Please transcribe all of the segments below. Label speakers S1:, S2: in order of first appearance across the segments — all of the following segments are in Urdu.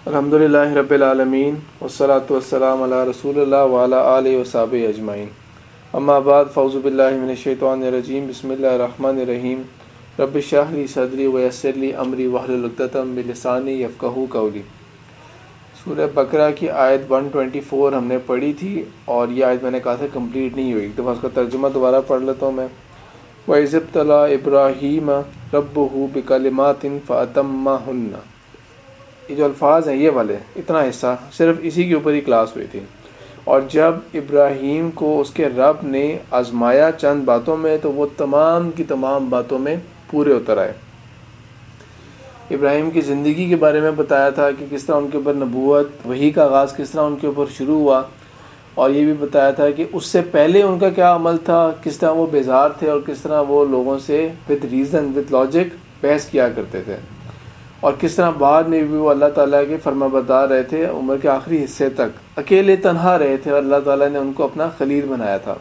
S1: الحمدللہ رب العالمین والصلاة والسلام علی رسول اللہ وعلی آلہ وصحبہ اجمعین اما بعد فاعوذ باللہ من الشیطان الرجیم بسم اللہ الرحمن الرحیم رب اشرح لی صدری ویسر لی امری واحلل عقدۃ من لسانی یفقہوا قولی۔ سورہ بقرہ کی آیت 124 ہم نے پڑھی تھی اور یہ آیت میں نے کہا تھا کمپلیٹ نہیں ہوئی، ایک دفعہ اس کا ترجمہ دوبارہ پڑھ لیتا ہوں میں۔ وَإِذِ ابْتَلَىٰ إِبْرَاهِيمَ رَبُّهُ بِكَلِمَاتٍ فَأَتَمَّهُنَّ، یہ جو الفاظ ہیں یہ والے اتنا حصہ صرف اسی کے اوپر ہی کلاس ہوئی تھی۔ اور جب ابراہیم کو اس کے رب نے آزمایا چند باتوں میں تو وہ تمام کی تمام باتوں میں پورے اتر آئے۔ ابراہیم کی زندگی کے بارے میں بتایا تھا کہ کس طرح ان کے اوپر نبوت وحی کا آغاز کس طرح ان کے اوپر شروع ہوا، اور یہ بھی بتایا تھا کہ اس سے پہلے ان کا کیا عمل تھا، کس طرح وہ بیزار تھے اور کس طرح وہ لوگوں سے وتھ ریزن وتھ لاجک بحث کیا کرتے تھے، اور کس طرح بعد میں بھی وہ اللہ تعالیٰ کے فرما بردار رہے تھے، عمر کے آخری حصے تک اکیلے تنہا رہے تھے اور اللہ تعالیٰ نے ان کو اپنا خلیل بنایا تھا۔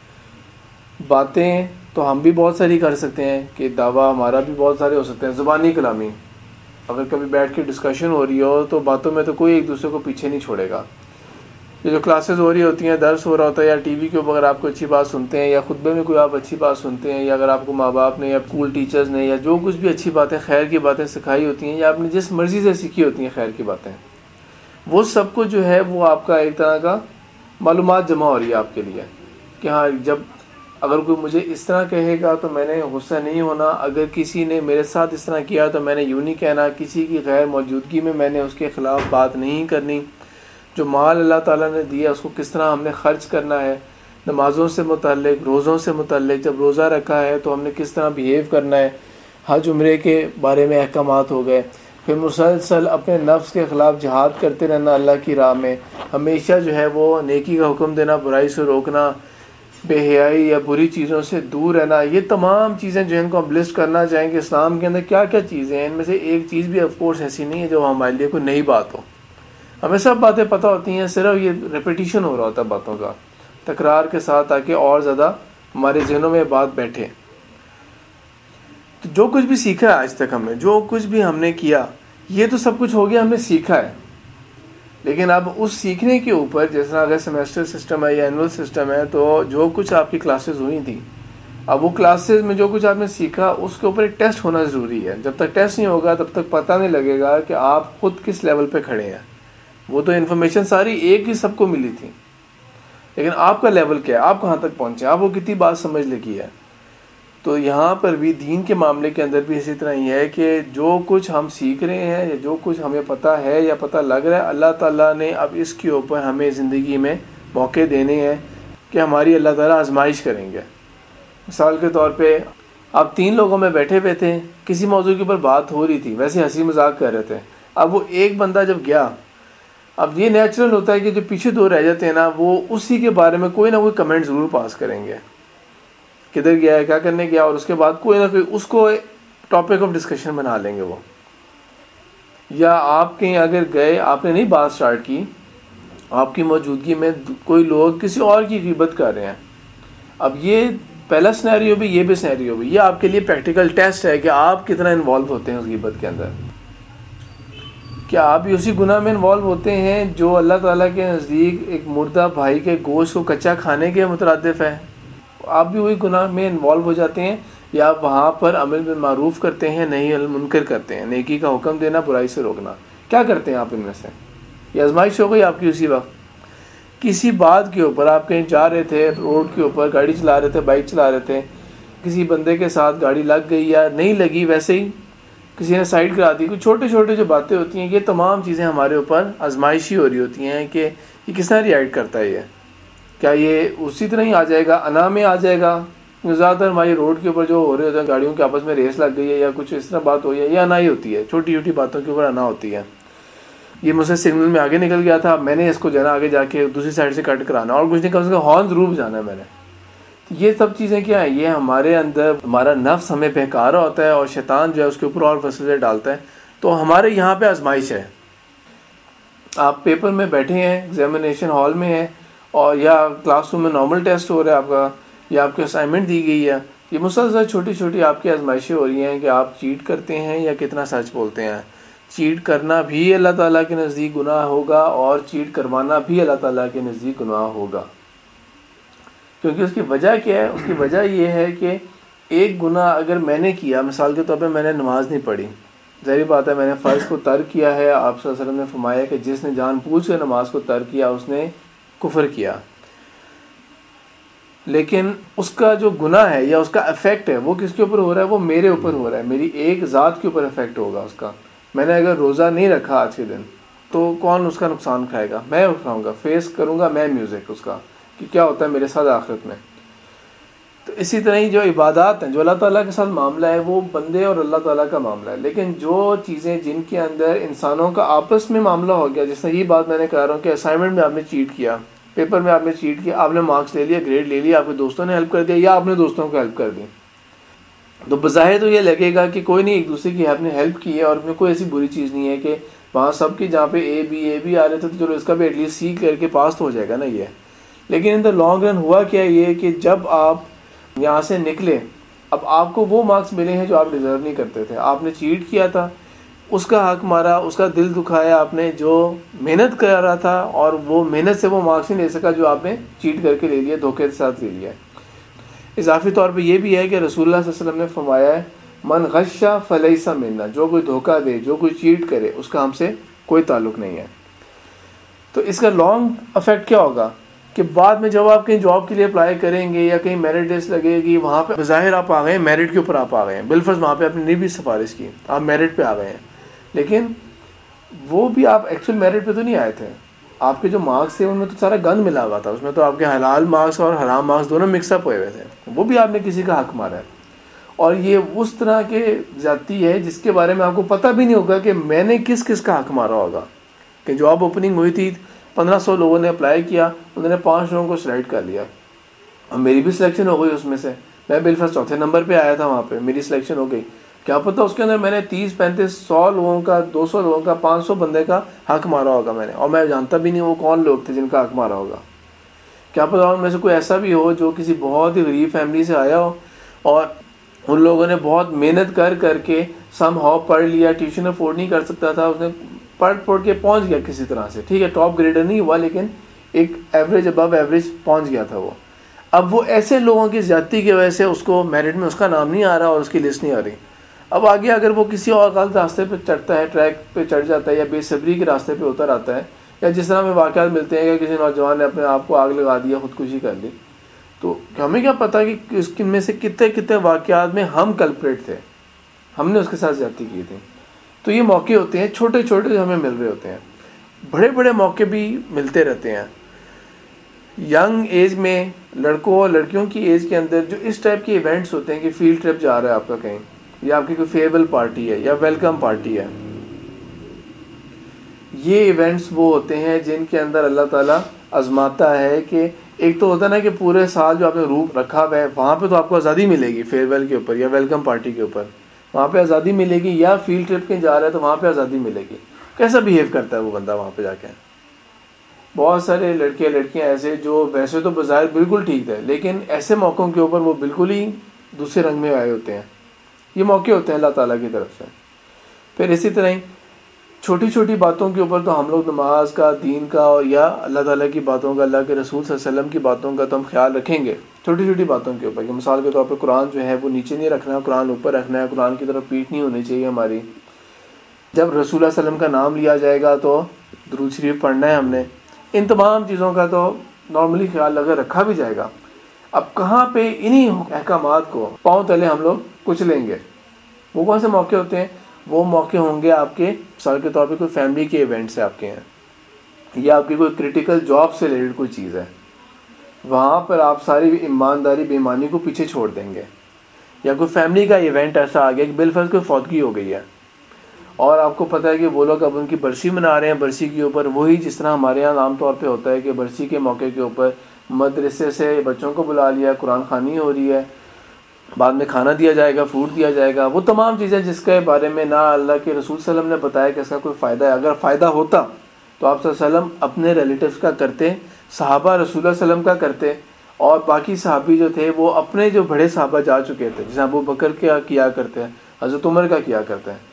S1: باتیں تو ہم بھی بہت ساری کر سکتے ہیں کہ دعویٰ ہمارا بھی بہت سارے ہو سکتے ہیں، زبانی کلامی اگر کبھی بیٹھ کے ڈسکشن ہو رہی ہو تو باتوں میں تو کوئی ایک دوسرے کو پیچھے نہیں چھوڑے گا۔ یہ جو کلاسز ہو رہی ہوتی ہیں، درس ہو رہا ہوتا ہے یا ٹی وی کے اوپر اگر آپ کو اچھی بات سنتے ہیں یا خطبے میں کوئی آپ اچھی بات سنتے ہیں، یا اگر آپ کو ماں باپ نے یا اسکول ٹیچرز نے یا جو کچھ بھی اچھی باتیں خیر کی باتیں سکھائی ہوتی ہیں یا آپ نے جس مرضی سے سیکھی ہوتی ہیں خیر کی باتیں، وہ سب کچھ جو ہے وہ آپ کا ایک طرح کا معلومات جمع ہو رہی ہے آپ کے لیے کہ ہاں جب اگر کوئی مجھے اس طرح کہے گا تو میں نے غصہ نہیں ہونا، اگر کسی نے میرے ساتھ اس طرح کیا تو میں نے یوں نہیں کہنا، کسی کی غیر موجودگی میں میں نے اس کے خلاف بات نہیں کرنی، جو مال اللہ تعالیٰ نے دیا اس کو کس طرح ہم نے خرچ کرنا ہے، نمازوں سے متعلق، روزوں سے متعلق، جب روزہ رکھا ہے تو ہم نے کس طرح بیہیو کرنا ہے، حج عمرے کے بارے میں احکامات ہو گئے، پھر مسلسل اپنے نفس کے خلاف جہاد کرتے رہنا اللہ کی راہ میں، ہمیشہ جو ہے وہ نیکی کا حکم دینا، برائی سے روکنا، بے حیائی یا بری چیزوں سے دور رہنا، یہ تمام چیزیں جو ان کو ہم لسٹ کرنا چاہیں کہ اسلام کے اندر کیا کیا چیزیں ہیں، ان میں سے ایک چیز بھی آف کورس ایسی نہیں ہے جو ہمارے لیے کوئی نئی بات ہو۔ ہمیں سب باتیں پتہ ہوتی ہیں، صرف یہ ریپیٹیشن ہو رہا ہوتا ہے باتوں کا تکرار کے ساتھ تاکہ اور زیادہ ہمارے ذہنوں میں بات بیٹھے۔ تو جو کچھ بھی سیکھا ہے آج تک ہم نے، جو کچھ بھی ہم نے کیا، یہ تو سب کچھ ہو گیا، ہم نے سیکھا ہے، لیکن اب اس سیکھنے کے اوپر جس طرح اگر سیمیسٹر سسٹم ہے یا اینول سسٹم ہے تو جو کچھ آپ کی کلاسز ہوئی تھیں، اب وہ کلاسز میں جو کچھ آپ نے سیکھا اس کے اوپر ایک ٹیسٹ ہونا ضروری ہے۔ جب تک ٹیسٹ نہیں ہوگا تب تک پتہ نہیں لگے گا کہ آپ خود کس لیول پہ کھڑے ہیں۔ وہ تو انفارمیشن ساری ایک ہی سب کو ملی تھی، لیکن آپ کا لیول کیا ہے، آپ کہاں تک پہنچے، آپ کو کتنی بات سمجھ لگی ہے۔ تو یہاں پر بھی دین کے معاملے کے اندر بھی اسی طرح ہی ہے کہ جو کچھ ہم سیکھ رہے ہیں یا جو کچھ ہمیں پتہ ہے یا پتہ لگ رہا ہے، اللہ تعالیٰ نے اب اس کے اوپر ہمیں زندگی میں موقع دینے ہیں کہ ہماری اللہ تعالیٰ آزمائش کریں گے۔ مثال کے طور پہ آپ 3 لوگوں میں بیٹھے ہوئے تھے، کسی موضوع کے اوپر بات ہو رہی تھی، ویسے ہنسی مذاق کر رہے تھے، اب وہ ایک بندہ جب گیا، اب یہ نیچرل ہوتا ہے کہ جو پیچھے 2 رہ جاتے ہیں نا، وہ اسی کے بارے میں کوئی نہ کوئی کمنٹ ضرور پاس کریں گے، کدھر گیا ہے، کیا کرنے گیا، اور اس کے بعد کوئی نہ کوئی اس کو ٹاپک آف ڈسکشن بنا لیں گے وہ۔ یا آپ کہیں اگر گئے، آپ نے نہیں بات سٹارٹ کی، آپ کی موجودگی میں کوئی لوگ کسی اور کی غیبت کر رہے ہیں، اب یہ پہلا سینیریو بھی، یہ بھی سینیریو بھی، یہ آپ کے لیے پریکٹیکل ٹیسٹ ہے کہ آپ کتنا انوالو ہوتے ہیں اس غیبت کے اندر۔ کیا آپ بھی اسی گناہ میں انوالو ہوتے ہیں جو اللہ تعالیٰ کے نزدیک ایک مردہ بھائی کے گوشت کو کچا کھانے کے مترادف ہے؟ آپ بھی وہی گناہ میں انوالو ہو جاتے ہیں، یا وہاں پر عمل بالمعروف کرتے ہیں، نہی عن المنکر کرتے ہیں، نیکی کا حکم دینا، برائی سے روکنا، کیا کرتے ہیں آپ ان میں سے؟ یہ آزمائش ہو گئی آپ کی اسی وقت۔ کسی بات کے اوپر آپ کہیں جا رہے تھے، روڈ کے اوپر گاڑی چلا رہے تھے، بائک چلا رہے تھے، کسی بندے کے ساتھ گاڑی لگ گئی یا نہیں لگی، ویسے ہی کسی نے سائڈ کرا دی، کوئی چھوٹے چھوٹے جو باتیں ہوتی ہیں، یہ تمام چیزیں ہمارے اوپر آزمائشی ہو رہی ہوتی ہیں کہ یہ کس طرح ریئیکٹ کرتا ہے، یہ کیا یہ اسی طرح ہی آ جائے گا، انا میں آ جائے گا۔ زیادہ تر ہماری روڈ کے اوپر جو ہو رہے ہوتے ہیں، گاڑیوں کے آپس میں ریس لگ گئی ہے یا کچھ اس طرح بات ہوئی ہے، یہ انا ہی ہوتی ہے، چھوٹی چھوٹی باتوں کے اوپر انا ہوتی ہے۔ یہ مجھ سے سگنل میں آگے نکل گیا تھا، میں نے اس کو جانا آگے جا کے دوسری سائڈ سے کٹ کرانا، اور کچھ نہیں، کم سے کم ہارن ضرور بجانا ہے میں نے۔ یہ سب چیزیں کیا ہیں، یہ ہمارے اندر ہمارا نفس ہمیں بہکا رہا ہوتا ہے اور شیطان جو ہے اس کے اوپر اور وسوسے ڈالتا ہے۔ تو ہمارے یہاں پہ آزمائش ہے، آپ پیپر میں بیٹھے ہیں، ایگزامینیشن ہال میں ہیں، اور یا کلاس روم میں نارمل ٹیسٹ ہو رہا ہے آپ کا، یا آپ کی اسائنمنٹ دی گئی ہے، یہ مسلسل چھوٹی چھوٹی آپ کی آزمائشیں ہو رہی ہیں کہ آپ چیٹ کرتے ہیں یا کتنا سچ بولتے ہیں۔ چیٹ کرنا بھی اللہ تعالیٰ کے نزدیک گناہ ہوگا اور چیٹ کروانا بھی اللہ تعالیٰ کے نزدیک گناہ ہوگا. کیونکہ اس کی وجہ کیا ہے؟ اس کی وجہ یہ ہے کہ ایک گناہ اگر میں نے کیا، مثال کے طور پہ میں نے نماز نہیں پڑھی، ظاہر بات ہے میں نے فرض کو ترک کیا ہے. آپ صلی اللہ علیہ وسلم نے فرمایا کہ جس نے جان بوجھ کر نماز کو ترک کیا اس نے کفر کیا. لیکن اس کا جو گناہ ہے یا اس کا افیکٹ ہے وہ کس کے اوپر ہو رہا ہے؟ وہ میرے اوپر ہو رہا ہے، میری ایک ذات کے اوپر افیکٹ ہوگا اس کا. میں نے اگر روزہ نہیں رکھا آج کے دن تو کون اس کا نقصان کھائے گا؟ میں اٹھاؤں گا، فیس کروں گا میں میوزک اس کا کہ کیا ہوتا ہے میرے ساتھ آخرت میں. تو اسی طرح ہی جو عبادات ہیں، جو اللہ تعالیٰ کے ساتھ معاملہ ہے وہ بندے اور اللہ تعالیٰ کا معاملہ ہے. لیکن جو چیزیں جن کے اندر انسانوں کا آپس میں معاملہ ہو گیا، جس طرح یہ بات میں نے کہہ رہا ہوں کہ اسائنمنٹ میں آپ نے چیٹ کیا، پیپر میں آپ نے چیٹ کیا، آپ نے مارکس لے لیا، گریڈ لے لیا، آپ کے دوستوں نے ہیلپ کر دیا یا آپ نے دوستوں کو ہیلپ کر دی، تو بظاہر تو یہ لگے گا کہ کوئی نہیں، ایک دوسرے کی آپ نے ہیلپ کی ہے اور میں کوئی ایسی بری چیز نہیں ہے کہ وہاں سب کی جہاں پہ اے بی آ رہے تھے تو چلو اس کا بھی ایٹ لیسٹ سی کر کے پاس تو ہو جائے گا نا یہ. لیکن ان دا لانگ رن ہوا کیا یہ کہ جب آپ یہاں سے نکلے اب آپ کو وہ مارکس ملے ہیں جو آپ ڈیزرو نہیں کرتے تھے. آپ نے چیٹ کیا تھا، اس کا حق مارا، اس کا دل دکھایا آپ نے، جو محنت کر رہا تھا اور وہ محنت سے وہ مارکس نہیں لے سکا جو آپ نے چیٹ کر کے لے لیا، دھوکے کے ساتھ لے لیا. اضافی طور پہ یہ بھی ہے کہ رسول اللہ صلی اللہ علیہ وسلم نے فرمایا ہے من غش فلیس منا، جو کوئی دھوکہ دے، جو کوئی چیٹ کرے اس کا ہم سے کوئی تعلق نہیں ہے. تو اس کا لانگ افیکٹ کیا ہوگا کہ بعد میں جب آپ کہیں جاب کے لیے اپلائی کریں گے یا کہیں میرٹ لسٹ لگے گی، وہاں پہ بظاہر آپ آ گئے ہیں میرٹ کے اوپر، آپ آ گئے ہیں بالفرض، وہاں پہ آپ نے نہیں بھی سفارش کی، آپ میرٹ پہ آ گئے ہیں، لیکن وہ بھی آپ ایکچوئل میرٹ پہ تو نہیں آئے تھے. آپ کے جو مارکس تھے ان میں تو سارا گند ملا ہوا تھا، اس میں تو آپ کے حلال مارکس اور حرام مارکس دونوں مکس اپ ہوئے ہوئے تھے، وہ بھی آپ نے کسی کا حق مارا ہے. اور یہ اس طرح کے زیادتی ہے جس کے بارے میں آپ کو پتہ بھی نہیں ہوگا کہ میں نے کس کس کا حق مارا ہوگا. کہ جاب اوپننگ ہوئی تھی، 1500 لوگوں نے اپلائی کیا، انہوں نے 5 لوگوں کو سلیکٹ کر لیا اور میری بھی سلیکشن ہو گئی اس میں سے. میں بالفرض چوتھے نمبر پہ آیا تھا، وہاں پہ میری سلیکشن ہو گئی. کیا پتہ اس کے اندر میں نے 30 35 100 لوگوں کا، 200 لوگوں کا، 500 بندے کا حق مارا ہوگا میں نے، اور میں جانتا بھی نہیں وہ کون لوگ تھے جن کا حق مارا ہوگا. کیا پتہ ان میں سے کوئی ایسا بھی ہو جو کسی بہت ہی غریب فیملی سے آیا ہو اور ان لوگوں نے بہت محنت کر کے سم ہاؤ پڑھ لیا، ٹیوشن افورڈ نہیں کر سکتا تھا، اس نے پڑھ کے پہنچ گیا کسی طرح سے، ٹھیک ہے ٹاپ گریڈر نہیں ہوا لیکن ایک ایوریج ابو ایوریج پہنچ گیا تھا وہ. اب وہ ایسے لوگوں کی زیادتی کی وجہ سے اس کو میرٹ میں اس کا نام نہیں آ رہا اور اس کی لسٹ نہیں آ رہی. اب آگے اگر وہ کسی اور غلط راستے پہ چڑھتا ہے، ٹریک پہ چڑھ جاتا ہے یا بے صبری کے راستے پہ اتر آتا ہے، یا جس طرح میں واقعات ملتے ہیں کہ کسی نوجوان نے اپنے آپ کو آگ لگا دیا، خودکشی کر لی، تو ہمیں کیا پتا کہ اس میں سے کتنے واقعات میں ہم کلپریٹ تھے، ہم نے اس کے ساتھ زیادتی کی تھی. تو یہ موقع ہوتے ہیں چھوٹے چھوٹے جو ہمیں مل رہے ہوتے ہیں، بڑے بڑے موقع بھی ملتے رہتے ہیں. ینگ ایج میں لڑکوں اور لڑکیوں کی ایج کے اندر جو اس ٹائپ کے ایونٹس ہوتے ہیں کہ فیلڈ ٹرپ جا رہا ہے آپ کا کہیں، یا آپ کی کوئی فیئرویل پارٹی ہے یا ویلکم پارٹی ہے، یہ ایونٹس وہ ہوتے ہیں جن کے اندر اللہ تعالیٰ آزماتا ہے کہ ایک تو ہوتا ہے نا کہ پورے سال جو آپ نے روپ رکھا ہوا ہے وہاں پہ تو آپ کو آزادی ملے گی، فیئرویل کے اوپر یا ویلکم پارٹی کے اوپر وہاں پہ آزادی ملے گی، یا فیلڈ ٹرپ کہیں جا رہا ہے تو وہاں پہ آزادی ملے گی. کیسا بیہیو کرتا ہے وہ بندہ وہاں پہ جا کے؟ بہت سارے لڑکے لڑکیاں ایسے جو ویسے تو بظاہر بالکل ٹھیک تھے لیکن ایسے موقعوں کے اوپر وہ بالکل ہی دوسرے رنگ میں آئے ہوتے ہیں. یہ موقع ہوتے ہیں اللہ تعالیٰ کی طرف سے. پھر اسی طرح ہی چھوٹی چھوٹی باتوں کے اوپر تو ہم لوگ نماز کا، دین کا یا اللہ تعالیٰ کی باتوں کا، اللہ کے رسول صلی اللہ علیہ وسلم کی باتوں کا تو ہم خیال رکھیں گے چھوٹی چھوٹی باتوں کے اوپر. کہ مثال کے طور پہ قرآن جو ہے وہ نیچے نہیں رکھنا ہے، قرآن اوپر رکھنا ہے، قرآن کی طرف پیٹھ نہیں ہونی چاہیے ہماری. جب رسول اللہ صلی اللہ علیہ وسلم کا نام لیا جائے گا تو درود شریف پڑھنا ہے ہم نے. ان تمام چیزوں کا تو نارملی خیال اگر رکھا بھی جائے گا، اب کہاں پہ انہی احکامات کو پاؤں تلے ہم لوگ کچلیں گے؟ وہ کون سے موقع ہوتے ہیں؟ وہ موقع ہوں گے آپ کے مثال کے طور پہ کوئی فیملی کے ایونٹس ہیں آپ کے ہیں، یا آپ کی کوئی کرٹیکل جاب سے ریلیٹڈ کوئی چیز ہے، وہاں پر آپ ساری ایمانداری بے ایمانی کو پیچھے چھوڑ دیں گے. یا کوئی فیملی کا ایونٹ ایسا آ گیا کہ بالفرض کوئی فوتگی ہو گئی ہے اور آپ کو پتہ ہے کہ وہ لوگ اب ان کی برسی منا رہے ہیں، برسی کے اوپر وہی جس طرح ہمارے یہاں عام طور پہ ہوتا ہے کہ برسی کے موقع کے اوپر مدرسے سے بچوں کو بلا لیا، قرآن خوانی ہو رہی ہے، بعد میں کھانا دیا جائے گا، فوڈ دیا جائے گا، وہ تمام چیزیں جس کے بارے میں نہ اللہ کے رسول صلی اللہ علیہ وسلم نے بتایا کہ اس کا کوئی فائدہ ہے. اگر فائدہ ہوتا تو آپ صلی اللہ علیہ وسلم اپنے ریلیٹیوز کا کرتے، صحابہ رسول اللہ صلی اللہ علیہ وسلم کا کرتے، اور باقی صحابی جو تھے وہ اپنے جو بڑے صحابہ جا چکے تھے، جیسے ابو بکر کیا کرتے ہیں، حضرت عمر کا کیا کرتے ہیں،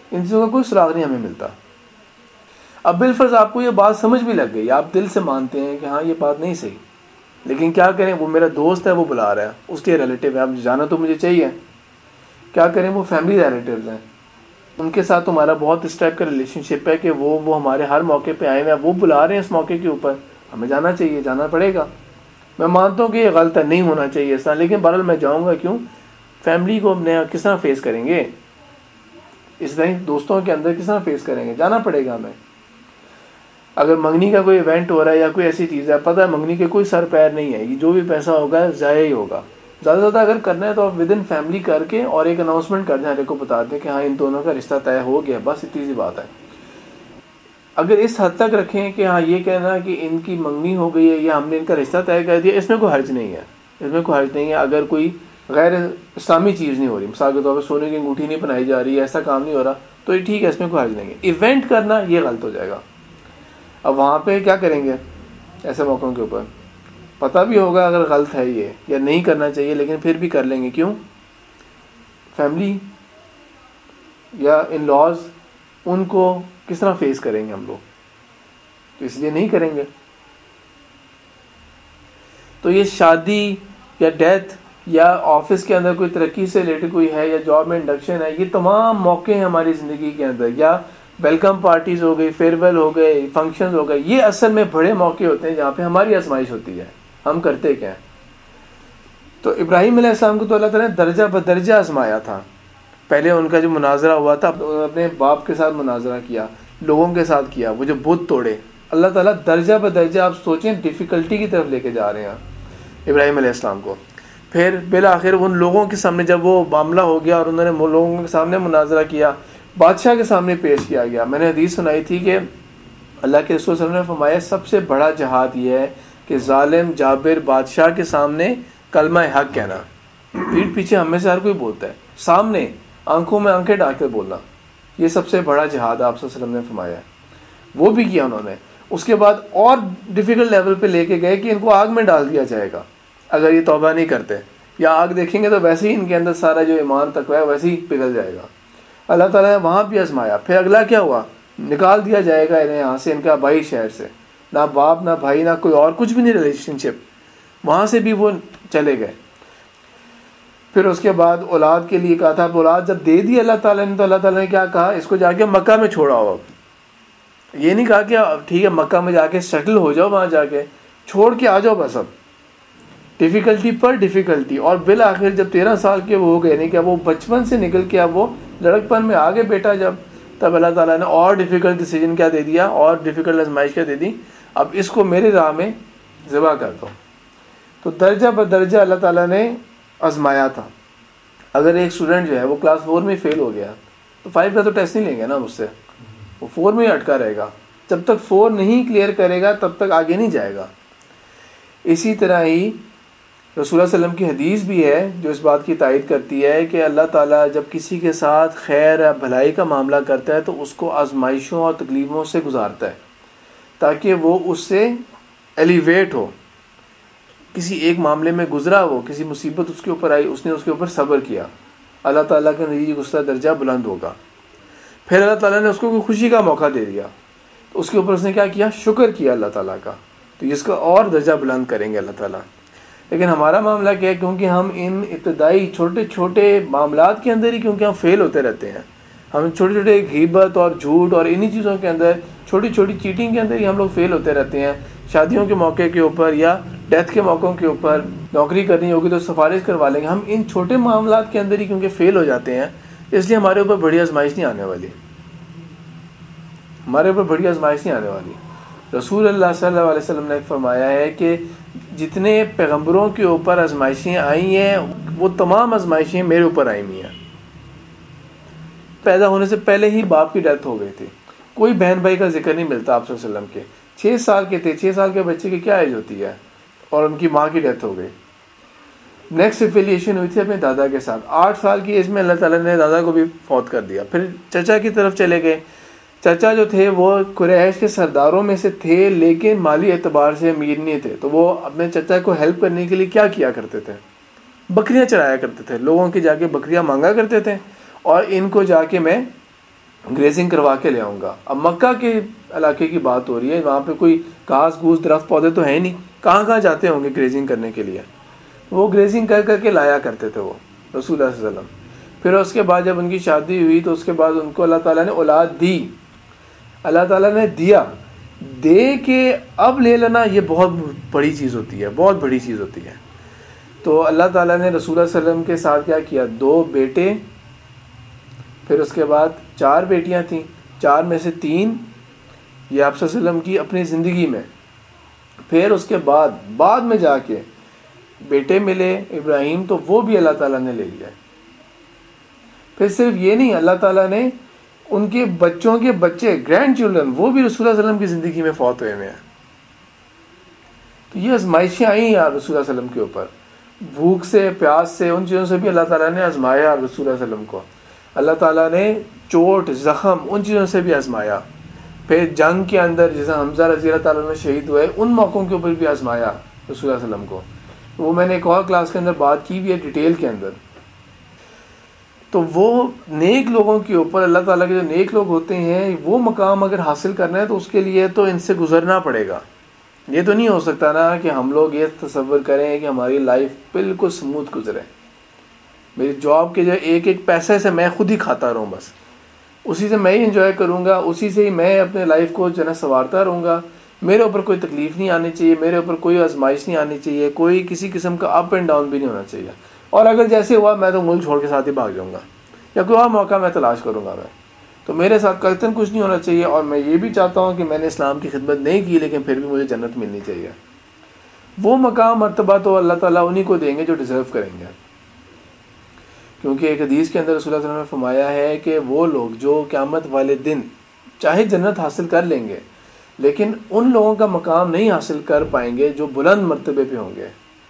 S1: ان چیزوں کا کوئی سراغ نہیں ہمیں ملتا. اب بالفرض آپ کو یہ بات سمجھ بھی لگ گئی, آپ دل سے مانتے ہیں کہ ہاں یہ بات نہیں صحیح, لیکن کیا کریں, وہ میرا دوست ہے, وہ بلا رہا ہے, اس کے ریلیٹیو ہے, اب جانا تو مجھے چاہیے, کیا کریں, وہ فیملی ریلیٹیوز ہیں, ان کے ساتھ ہمارا بہت اس ٹائپ کا ریلیشن شپ ہے کہ وہ ہمارے ہر موقع پہ آئے ہوئے ہیں, وہ بلا رہے ہیں اس موقع کے اوپر, ہمیں جانا چاہیے, جانا پڑے گا. میں مانتا ہوں کہ یہ غلط ہے, نہیں ہونا چاہیے اس طرح, لیکن بہرحال میں جاؤں گا. کیوں؟ فیملی کو ہم نے کس طرح فیس کریں گے, اس طرح دوستوں کے اندر کس طرح فیس کریں گے, جانا پڑے گا ہمیں. اگر منگنی کا کوئی ایونٹ ہو رہا ہے یا کوئی ایسی چیز ہے, پتہ ہے منگنی کے کوئی سر پیر نہیں ہے, یہ جو بھی پیسہ ہوگا ضائع ہی ہوگا. زیادہ سے زیادہ اگر کرنا ہے تو آپ ود ان فیملی کر کے اور ایک اناؤنسمنٹ کر دیں, ہر ایک کو بتا دیں کہ ہاں ان دونوں کا رشتہ طے ہو گیا, بس اتنی سی بات ہے. اگر اس حد تک رکھیں کہ ہاں یہ کہنا کہ ان کی منگنی ہو گئی ہے یا ہم نے ان کا رشتہ طے کر دیا, اس میں کوئی حرج نہیں ہے, اس میں کوئی حرج نہیں ہے. اگر کوئی غیر اسلامی چیز نہیں ہو رہی, مثال کے طور پر سونے کی انگوٹھی نہیں بنائی جا رہی ہے, ایسا کام نہیں ہو رہا, تو یہ ٹھیک ہے, اس میں کوئی حرج نہیں ہے. ایونٹ کرنا یہ غلط ہو جائے گا. اب وہاں پہ کیا کریں گے ایسے موقعوں کے اوپر, پتہ بھی ہوگا اگر غلط ہے یہ یا نہیں کرنا چاہیے, لیکن پھر بھی کر لیں گے. کیوں؟ فیملی یا ان لاز, ان کو کس طرح فیس کریں گے ہم لوگ, تو اس لیے نہیں کریں گے. تو یہ شادی یا ڈیتھ یا آفس کے اندر کوئی ترقی سے ریلیٹڈ کوئی ہے یا جاب میں انڈکشن ہے, یہ تمام موقع ہیں ہماری زندگی کے اندر, یا ویلکم پارٹیز ہو گئی, فیئر ویل ہو گئے, فنکشنز ہو گئے, یہ اصل میں بڑے موقع ہوتے ہیں جہاں پہ ہماری آزمائش ہوتی ہے, ہم کرتے کیا ہیں. تو ابراہیم علیہ السلام کو تو اللہ تعالیٰ نے درجہ بدرجہ آزمایا تھا. پہلے ان کا جو مناظرہ ہوا تھا, اپنے باپ کے ساتھ مناظرہ کیا, لوگوں کے ساتھ کیا, وہ جو بت توڑے, اللہ تعالیٰ درجہ بدرجہ, آپ سوچیں ڈیفیکلٹی کی طرف لے کے جا رہے ہیں ابراہیم علیہ السلام کو. پھر بالآخر ان لوگوں کے سامنے جب وہ معاملہ ہو گیا اور انہوں نے لوگوں کے سامنے مناظرہ کیا, بادشاہ کے سامنے پیش کیا گیا. میں نے حدیث سنائی تھی کہ اللہ کے رسول صلی اللہ علیہ وسلم نے فرمایا سب سے بڑا جہاد یہ ہے کہ ظالم جابر بادشاہ کے سامنے کلمہ حق کہنا. پیٹھ پیچھے ہم میں سے ہر کوئی بولتا ہے, سامنے آنکھوں میں آنکھیں ڈال کر بولنا, یہ سب سے بڑا جہاد آپ صلی اللہ علیہ وسلم نے فرمایا ہے. وہ بھی کیا انہوں نے. اس کے بعد اور ڈیفیکلٹ لیول پہ لے کے گئے کہ ان کو آگ میں ڈال دیا جائے گا اگر یہ توبہ نہیں کرتے, یا آگ دیکھیں گے تو ویسے ہی ان کے اندر سارا جو ایمان تقویٰ ہے ویسے ہی پگھل جائے گا. اللہ تعالیٰ نے وہاں بھی آزمایا. پھر اگلا کیا ہوا, نکال دیا جائے گا انہیں یہاں سے, ان کا بھائی شہر سے, نہ باپ نہ بھائی نہ کوئی اور, کچھ بھی نہیں ریلیشن شپ, وہاں سے بھی وہ چلے گئے. پھر اس کے بعد اولاد کے لیے کہا تھا, اولاد جب دے دی اللہ تعالیٰ نے, تو اللہ تعالیٰ نے کیا کہا, اس کو جا کے مکہ میں چھوڑا ہو. یہ نہیں کہا کہ ٹھیک ہے مکہ میں جا کے سیٹل ہو جاؤ, وہاں جا کے چھوڑ کے آ جاؤ بس. اب ڈیفیکلٹی پر ڈیفیکلٹی, اور بالآخر جب 13 سال کے وہ ہو گئے, نہیں کہ وہ بچپن سے نکل کے اب وہ لڑکپن میں آگے بیٹا جب, تب اللہ تعالیٰ نے اور ڈیفیکلٹ ڈیسیجن کیا دے دیا, اور ڈیفیکلٹ آزمائش کیا دے دی, اب اس کو میرے راہ میں ذبح کر دو. تو درجہ بدرجہ اللہ تعالیٰ نے آزمایا تھا. اگر ایک اسٹوڈنٹ جو ہے وہ کلاس 4 میں فیل ہو گیا تو 5 کا تو ٹیسٹ نہیں لیں گے نا مجھ سے, وہ 4 میں ہی اٹکا رہے گا. جب تک 4 نہیں کلیئر کرے گا تب تک آگے نہیں جائے گا. اسی طرح ہی رسول اللہ علیہ وسلم کی حدیث بھی ہے جو اس بات کی تائید کرتی ہے کہ اللہ تعالیٰ جب کسی کے ساتھ خیر یا بھلائی کا معاملہ کرتا ہے تو اس کو آزمائشوں اور تکلیفوں سے گزارتا ہے تاکہ وہ اس سے ایلیویٹ ہو. کسی ایک معاملے میں گزرا, وہ کسی مصیبت اس کے اوپر آئی, اس نے اس کے اوپر صبر کیا, اللہ تعالیٰ کا نزدیک اس کا درجہ بلند ہوگا. پھر اللہ تعالیٰ نے اس کو کوئی خوشی کا موقع دے دیا تو اس کے اوپر اس نے کیا کیا, شکر کیا اللہ تعالیٰ کا, تو اس کا اور درجہ بلند کریں گے اللہ تعالیٰ. لیکن ہمارا معاملہ کیا ہے, کیونکہ ہم ان ابتدائی چھوٹے چھوٹے معاملات کے اندر ہی کیونکہ ہم فیل ہوتے رہتے ہیں, ہم چھوٹے چھوٹے غیبت اور جھوٹ اور انہی چیزوں کے اندر, چھوٹی چھوٹی چیٹنگ کے اندر ہی ہم لوگ فیل ہوتے رہتے ہیں. شادیوں کے موقع کے اوپر یا ڈیتھ کے موقعوں کے اوپر, نوکری کرنی ہوگی تو سفارش کروا لیں گے, ہم ان چھوٹے معاملات کے اندر ہی کیونکہ فیل ہو جاتے ہیں, اس لیے ہمارے اوپر بڑی آزمائش نہیں آنے والی, ہمارے اوپر بڑی آزمائش نہیں آنے والی. رسول اللہ صلی اللہ علیہ وسلم نے فرمایا ہے کہ جتنے پیغمبروں کے اوپر آزمائشیں آئی ہیں وہ تمام آزمائشیں میرے اوپر آئی ہوئی ہیں. پیدا ہونے سے پہلے ہی باپ کی ڈیتھ ہو گئی تھی, کوئی بہن بھائی کا ذکر نہیں ملتا آپ صلی اللہ علیہ وسلم کے. 6 سال کے تھے, 6 سال کے بچے کی کیا ایج ہوتی ہے, اور ان کی ماں کی ڈیتھ ہو گئی. نیکسٹ ایفیلیشن ہوئی تھی اپنے دادا کے ساتھ, 8 سال کی ایج میں اللہ تعالیٰ نے دادا کو بھی فوت کر دیا. پھر چچا کی طرف چلے گئے. چچا جو تھے وہ قریش کے سرداروں میں سے تھے لیکن مالی اعتبار سے امیر نہیں تھے, تو وہ اپنے چچا کو ہیلپ کرنے کے لیے کیا کیا کرتے تھے, بکریاں چرایا کرتے تھے, لوگوں کی جا کے بکریاں مانگا کرتے تھے, اور ان کو جا کے میں گریزنگ کروا کے لے آؤں گا. اب مکہ کے علاقے کی بات ہو رہی ہے, وہاں پہ کوئی گھاس گھوس درخت پودے تو ہے نہیں, کہاں کہاں جاتے ہوں گے گریزنگ کرنے کے لیے. وہ گریزنگ کر کر کے لایا کرتے تھے وہ رسول اللہ صلی اللہ علیہ وسلم. پھر اس کے بعد جب ان کی شادی ہوئی تو اس کے بعد ان کو اللہ تعالیٰ نے اولاد دی, اللہ تعالیٰ نے دیا, دے کے اب لے لینا یہ بہت بڑی چیز ہوتی ہے, بہت بڑی چیز ہوتی ہے. تو اللہ تعالیٰ نے رسول اللہ صلی اللہ علیہ وسلم کے ساتھ کیا کیا, 2 بیٹے, پھر اس کے بعد 4 بیٹیاں تھیں, 4 میں سے 3 یہ آپ صلی اللہ علیہ وسلم کی اپنی زندگی میں. پھر اس کے بعد میں جا کے بیٹے ملے ابراہیم, تو وہ بھی اللہ تعالیٰ نے لے لیا. پھر صرف یہ نہیں, اللہ تعالیٰ نے ان کے بچوں کے بچے گرینڈ چلڈرن وہ بھی رسول اللہ صلی اللہ علیہ وسلم کی زندگی میں فوت ہوئے ہیں. تو یہ آزمائشیں آئی ہیں آپ رسول اللہ صلی اللہ علیہ وسلم کے اوپر, بھوک سے, پیاس سے, ان چیزوں سے بھی اللہ تعالیٰ نے آزمایا رسول اللہ صلی اللہ علیہ وسلم کو. اللہ تعالیٰ نے چوٹ, زخم, ان چیزوں سے بھی آزمایا. پھر جنگ کے اندر جیسے حمزہ رضی اللہ تعالیٰ نے شہید ہوئے, ان موقعوں کے اوپر بھی آزمایا رسول اللہ صلی اللہ علیہ وسلم کو. وہ میں نے ایک اور کلاس کے اندر بات کی بھی ہے ڈیٹیل کے اندر. تو وہ نیک لوگوں کے اوپر اللہ تعالیٰ کے جو نیک لوگ ہوتے ہیں, وہ مقام اگر حاصل کرنا ہے تو اس کے لیے تو ان سے گزرنا پڑے گا. یہ تو نہیں ہو سکتا نا کہ ہم لوگ یہ تصور کریں کہ ہماری لائف بالکل سموتھ گزرے, میری جاب کے جو ایک پیسے سے میں خود ہی کھاتا رہوں, بس اسی سے میں ہی انجوائے کروں گا, اسی سے ہی میں اپنے لائف کو جو ہے سنوارتا رہوں گا. میرے اوپر کوئی تکلیف نہیں آنی چاہیے, میرے اوپر کوئی آزمائش نہیں آنی چاہیے, کوئی کسی قسم کا اپ اینڈ ڈاؤن بھی نہیں ہونا چاہیے. اور اگر جیسے ہوا میں تو ملک چھوڑ کے ساتھ ہی بھاگ جاؤں گا, یا کوئی اور موقع میں تلاش کروں گا. میں تو میرے ساتھ قطعاً کچھ نہیں ہونا چاہیے. اور میں یہ بھی چاہتا ہوں کہ میں نے اسلام کی خدمت نہیں کی لیکن پھر بھی مجھے جنت ملنی چاہیے. وہ مقام مرتبہ تو اللہ تعالیٰ انہی کو دیں گے جو ڈیزرو کریں گے. کیونکہ ایک حدیث کے اندر رسول اللہ صلی اللہ علیہ وسلم نے فرمایا ہے کہ وہ لوگ جو قیامت والے دن چاہے جنت حاصل کر لیں گے لیکن ان لوگوں کا مقام نہیں حاصل کر پائیں گے جو بلند مرتبے پہ ہوں گے.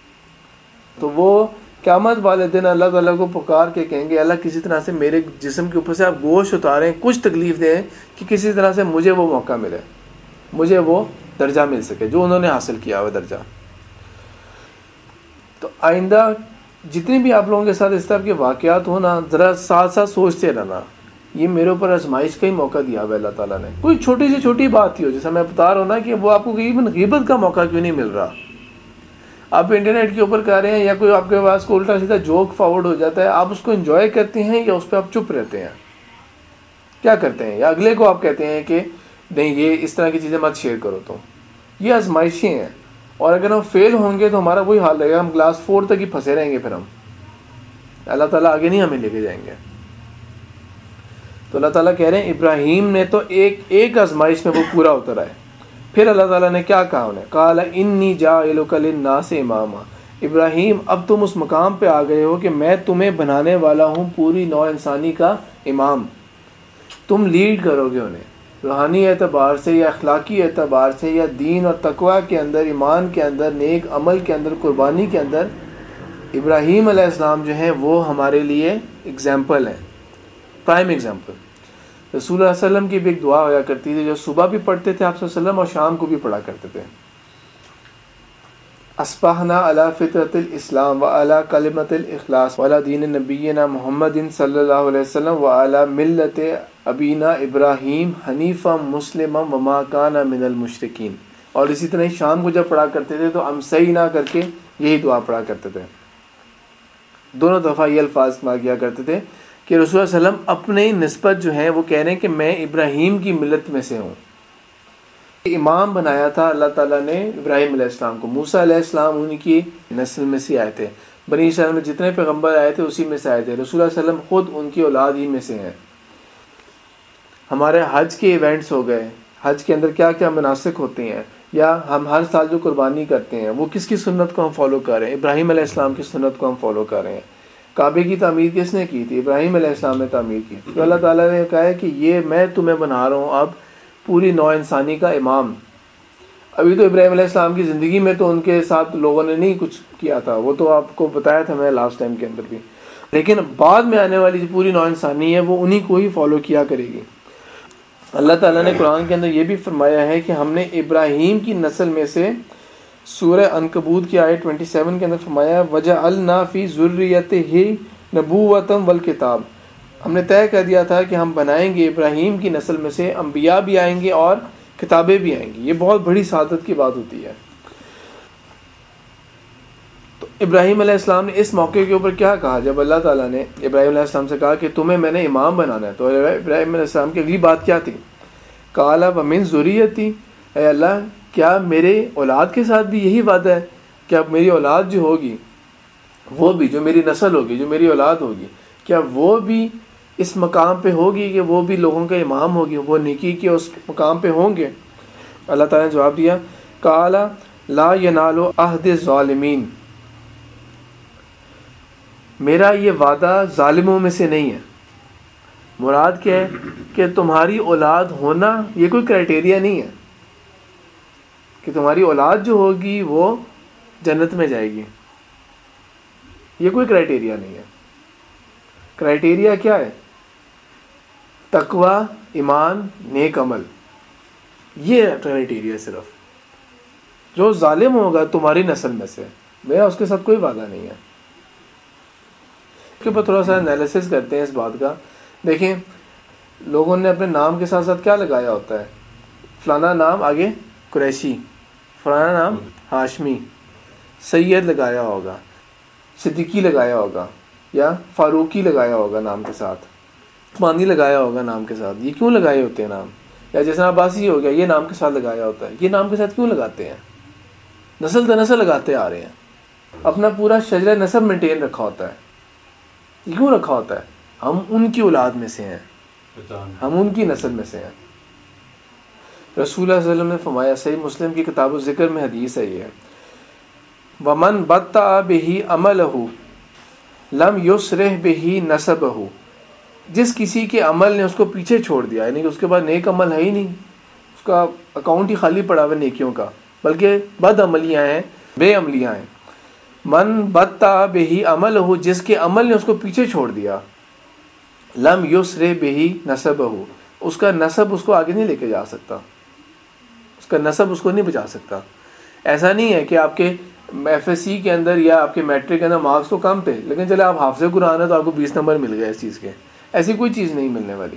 S1: تو وہ قیامت والے دن اللہ تعالیٰ کو پکار کے کہیں گے, اللہ کسی طرح سے میرے جسم کے اوپر سے آپ گوشت اتاریں, کچھ تکلیف دیں کہ کسی طرح سے مجھے وہ موقع ملے, مجھے وہ درجہ مل سکے جو انہوں نے حاصل کیا ہوا درجہ. تو آئندہ جتنے بھی آپ لوگوں کے ساتھ اس طرح کے واقعات ہو نا, ذرا ساتھ ساتھ سوچتے رہنا, یہ میرے اوپر آزمائش کا ہی موقع دیا ہوا اللہ تعالیٰ نے. کوئی چھوٹی سے چھوٹی بات ہی ہو, جیسا میں بتا رہا ہوں نا کہ وہ آپ کو ایون غیبت کا موقع کیوں نہیں مل رہا. آپ انٹرنیٹ کے اوپر کر رہے ہیں یا کوئی آپ کے پاس کو الٹا سیدھا جوک فارورڈ ہو جاتا ہے, آپ اس کو انجوائے کرتے ہیں یا اس پہ آپ چپ رہتے ہیں, کیا کرتے ہیں؟ یا اگلے کو آپ کہتے ہیں کہ نہیں یہ اس طرح کی چیزیں مت شیئر کرو. تو یہ آزمائشیں ہیں, اور اگر ہم فیل ہوں گے تو ہمارا وہی حال رہے گا, ہم کلاس 4 تک ہی پھنسے رہیں گے, پھر ہم اللہ تعالیٰ آگے نہیں ہمیں لے کے جائیں گے. تو اللہ تعالیٰ کہہ رہے ہیں ابراہیم نے تو ایک آزمائش میں وہ پورا اتر آئے. پھر اللہ تعالیٰ نے کیا کہا انہیں, قال انی جاعلک للناس اماما, ابراہیم اب تم اس مقام پہ آ گئے ہو کہ میں تمہیں بنانے والا ہوں پوری نوع انسانی کا امام. تم لیڈ کرو گے انہیں روحانی اعتبار سے یا اخلاقی اعتبار سے یا دین اور تقوی کے اندر, ایمان کے اندر, نیک عمل کے اندر, قربانی کے اندر. ابراہیم علیہ السلام جو ہیں وہ ہمارے لیے اگزامپل ہیں, پرائم اگزامپل. رسول اللہ صلی اللہ علیہ وسلم کی بھی ایک دعا ہوا کرتی تھی جو صبح بھی پڑھتے تھے آپ صلی اللہ علیہ وسلم اور شام کو بھی پڑھا کرتے تھے. اصبحنا علی فطرت الاسلام وعلی کلمت الاخلاص وعلی دین نبینا محمد صلی اللہ علیہ وسلم وعلی ملت ابینا ابراہیم حنیفا مسلما وما کان من المشرکین. اور اسی طرح شام کو جب پڑھا کرتے تھے تو امسینا کر کے یہی دعا پڑھا کرتے تھے. دونوں دفعہ یہ الفاظ استعمال کیا کرتے تھے کہ رسول اللہ صلی اللہ علیہ وسلم اپنی نسبت جو ہے وہ کہہ رہے ہیں کہ میں ابراہیم کی ملت میں سے ہوں. امام بنایا تھا اللہ تعالیٰ نے ابراہیم علیہ السلام کو. موسیٰ علیہ السلام ان کی نسل میں سے آئے تھے, بنی اسرائیل میں جتنے پیغمبر آئے تھے اسی میں سے آئے تھے. رسول اللہ صلی اللہ علیہ وسلم خود ان کی اولاد ہی میں سے ہیں. ہمارے حج کے ایونٹس ہو گئے, حج کے اندر کیا کیا مناسک ہوتے ہیں, یا ہم ہر سال جو قربانی کرتے ہیں وہ کس کی سنت کو ہم فالو کر رہے ہیں؟ ابراہیم علیہ السلام کی سنت کو ہم فالو کر رہے ہیں. کعبے کی تعمیر کس نے کی تھی؟ ابراہیم علیہ السلام نے تعمیر کی تھی. تو اللہ تعالیٰ نے کہا ہے کہ یہ میں تمہیں بنا رہا ہوں اب پوری نوع انسانی کا امام. ابھی تو ابراہیم علیہ السلام کی زندگی میں تو ان کے ساتھ لوگوں نے نہیں کچھ کیا تھا, وہ تو آپ کو بتایا تھا میں لاسٹ ٹائم کے اندر بھی, لیکن بعد میں آنے والی پوری نوع انسانی ہے وہ انہی کو ہی فالو کیا کرے گی. اللہ تعالیٰ نے قرآن کے اندر یہ بھی فرمایا ہے کہ ہم نے ابراہیم کی نسل میں سے سورہ عنکبوت کی آیت 27 کے اندر فرمایا وَجَعَلْنَا فِي ذُرِّيَّتِهِ نَبُوَّةً وَالْكِتَابَ, ہم نے طے کر دیا تھا کہ ہم بنائیں گے ابراہیم کی نسل میں سے انبیاء بھی آئیں گے اور کتابیں بھی آئیں گی. یہ بہت بڑی سعادت کی بات ہوتی ہے. تو ابراہیم علیہ السلام نے اس موقع کے اوپر کیا کہا؟ جب اللہ تعالیٰ نے ابراہیم علیہ السلام سے کہا کہ تمہیں میں نے امام بنانا ہے، تو ابراہیم علیہ السلام کی اگلی بات کیا تھی؟ قال ومن ذریتی، اے اللہ کیا میرے اولاد کے ساتھ بھی یہی وعدہ ہے؟ کیا میری اولاد جو ہوگی وہ بھی، جو میری نسل ہوگی، جو میری اولاد ہوگی، کیا وہ بھی اس مقام پہ ہوگی کہ وہ بھی لوگوں کا امام ہوگی، وہ نیکی کے اس مقام پہ ہوں گے؟ اللہ تعالیٰ نے جواب دیا قال لا ینال عہد الظالمین، میرا یہ وعدہ ظالموں میں سے نہیں ہے. مراد کیا ہے کہ تمہاری اولاد ہونا یہ کوئی کرائٹیریا نہیں ہے کہ تمہاری اولاد جو ہوگی وہ جنت میں جائے گی. یہ کوئی کرائٹیریا نہیں ہے. کرائٹیریا کیا ہے؟ تقوی، ایمان، نیک عمل. یہ کرائٹیریا صرف. جو ظالم ہوگا تمہاری نسل میں سے، میرا اس کے ساتھ کوئی وعدہ نہیں ہے. اس کے اوپر تھوڑا سا انالیسس کرتے ہیں اس بات کا. دیکھیں لوگوں نے اپنے نام کے ساتھ ساتھ کیا لگایا ہوتا ہے؟ فلانا نام آگے قریشی، فلانا نام ہاشمی، سید لگایا ہوگا، صدیقی لگایا ہوگا، یا فاروقی لگایا ہوگا نام کے ساتھ، عثمانی لگایا ہوگا نام کے ساتھ. یہ کیوں لگائے ہوتے ہیں نام؟ یا جیسے عباسی ہو گیا، یہ نام کے ساتھ لگایا ہوتا ہے. یہ نام کے ساتھ کیوں لگاتے ہیں؟ نسل در نسل لگاتے آ رہے ہیں. اپنا پورا شجرہ نسب مینٹین رکھا ہوتا ہے. یہ کیوں رکھا ہوتا ہے؟ ہم ان کی اولاد میں سے ہیں، ہم ان کی نسل میں سے ہیں. رسول اللہ صلی اللہ علیہ وسلم نے فرمایا، صحیح مسلم کی کتاب الذکر میں حدیث ہے یہ، وَمَنْ بَطَّأَ بِهِ عَمَلَهُ لَمْ يُسْرِعْ بِهِ نَسَبَهُ، جس کسی کے عمل نے اس کو پیچھے چھوڑ دیا، یعنی کہ اس کے بعد نیک عمل ہے ہی نہیں، اس کا اکاؤنٹ ہی خالی پڑا ہوا نیکیوں کا، بلکہ بد عملیاں ہیں، بے عملیاں ہیں. من بطأ بِهِ عَمَلَهُ، جس کے عمل نے اس کو پیچھے چھوڑ دیا، لم یسرع بِهِ نسبہ، اس کا نسب اس کو آگے نہیں لے کے جا سکتا، اس کا نسب اس کو نہیں بچا سکتا. ایسا نہیں ہے کہ آپ کے ایف ایس سی کے اندر یا آپ کے میٹرک کے اندر مارکس تو کم تھے لیکن چلے آپ حافظ قرآن ہے تو آپ کو 20 نمبر مل گئے اس چیز کے. ایسی کوئی چیز نہیں ملنے والی.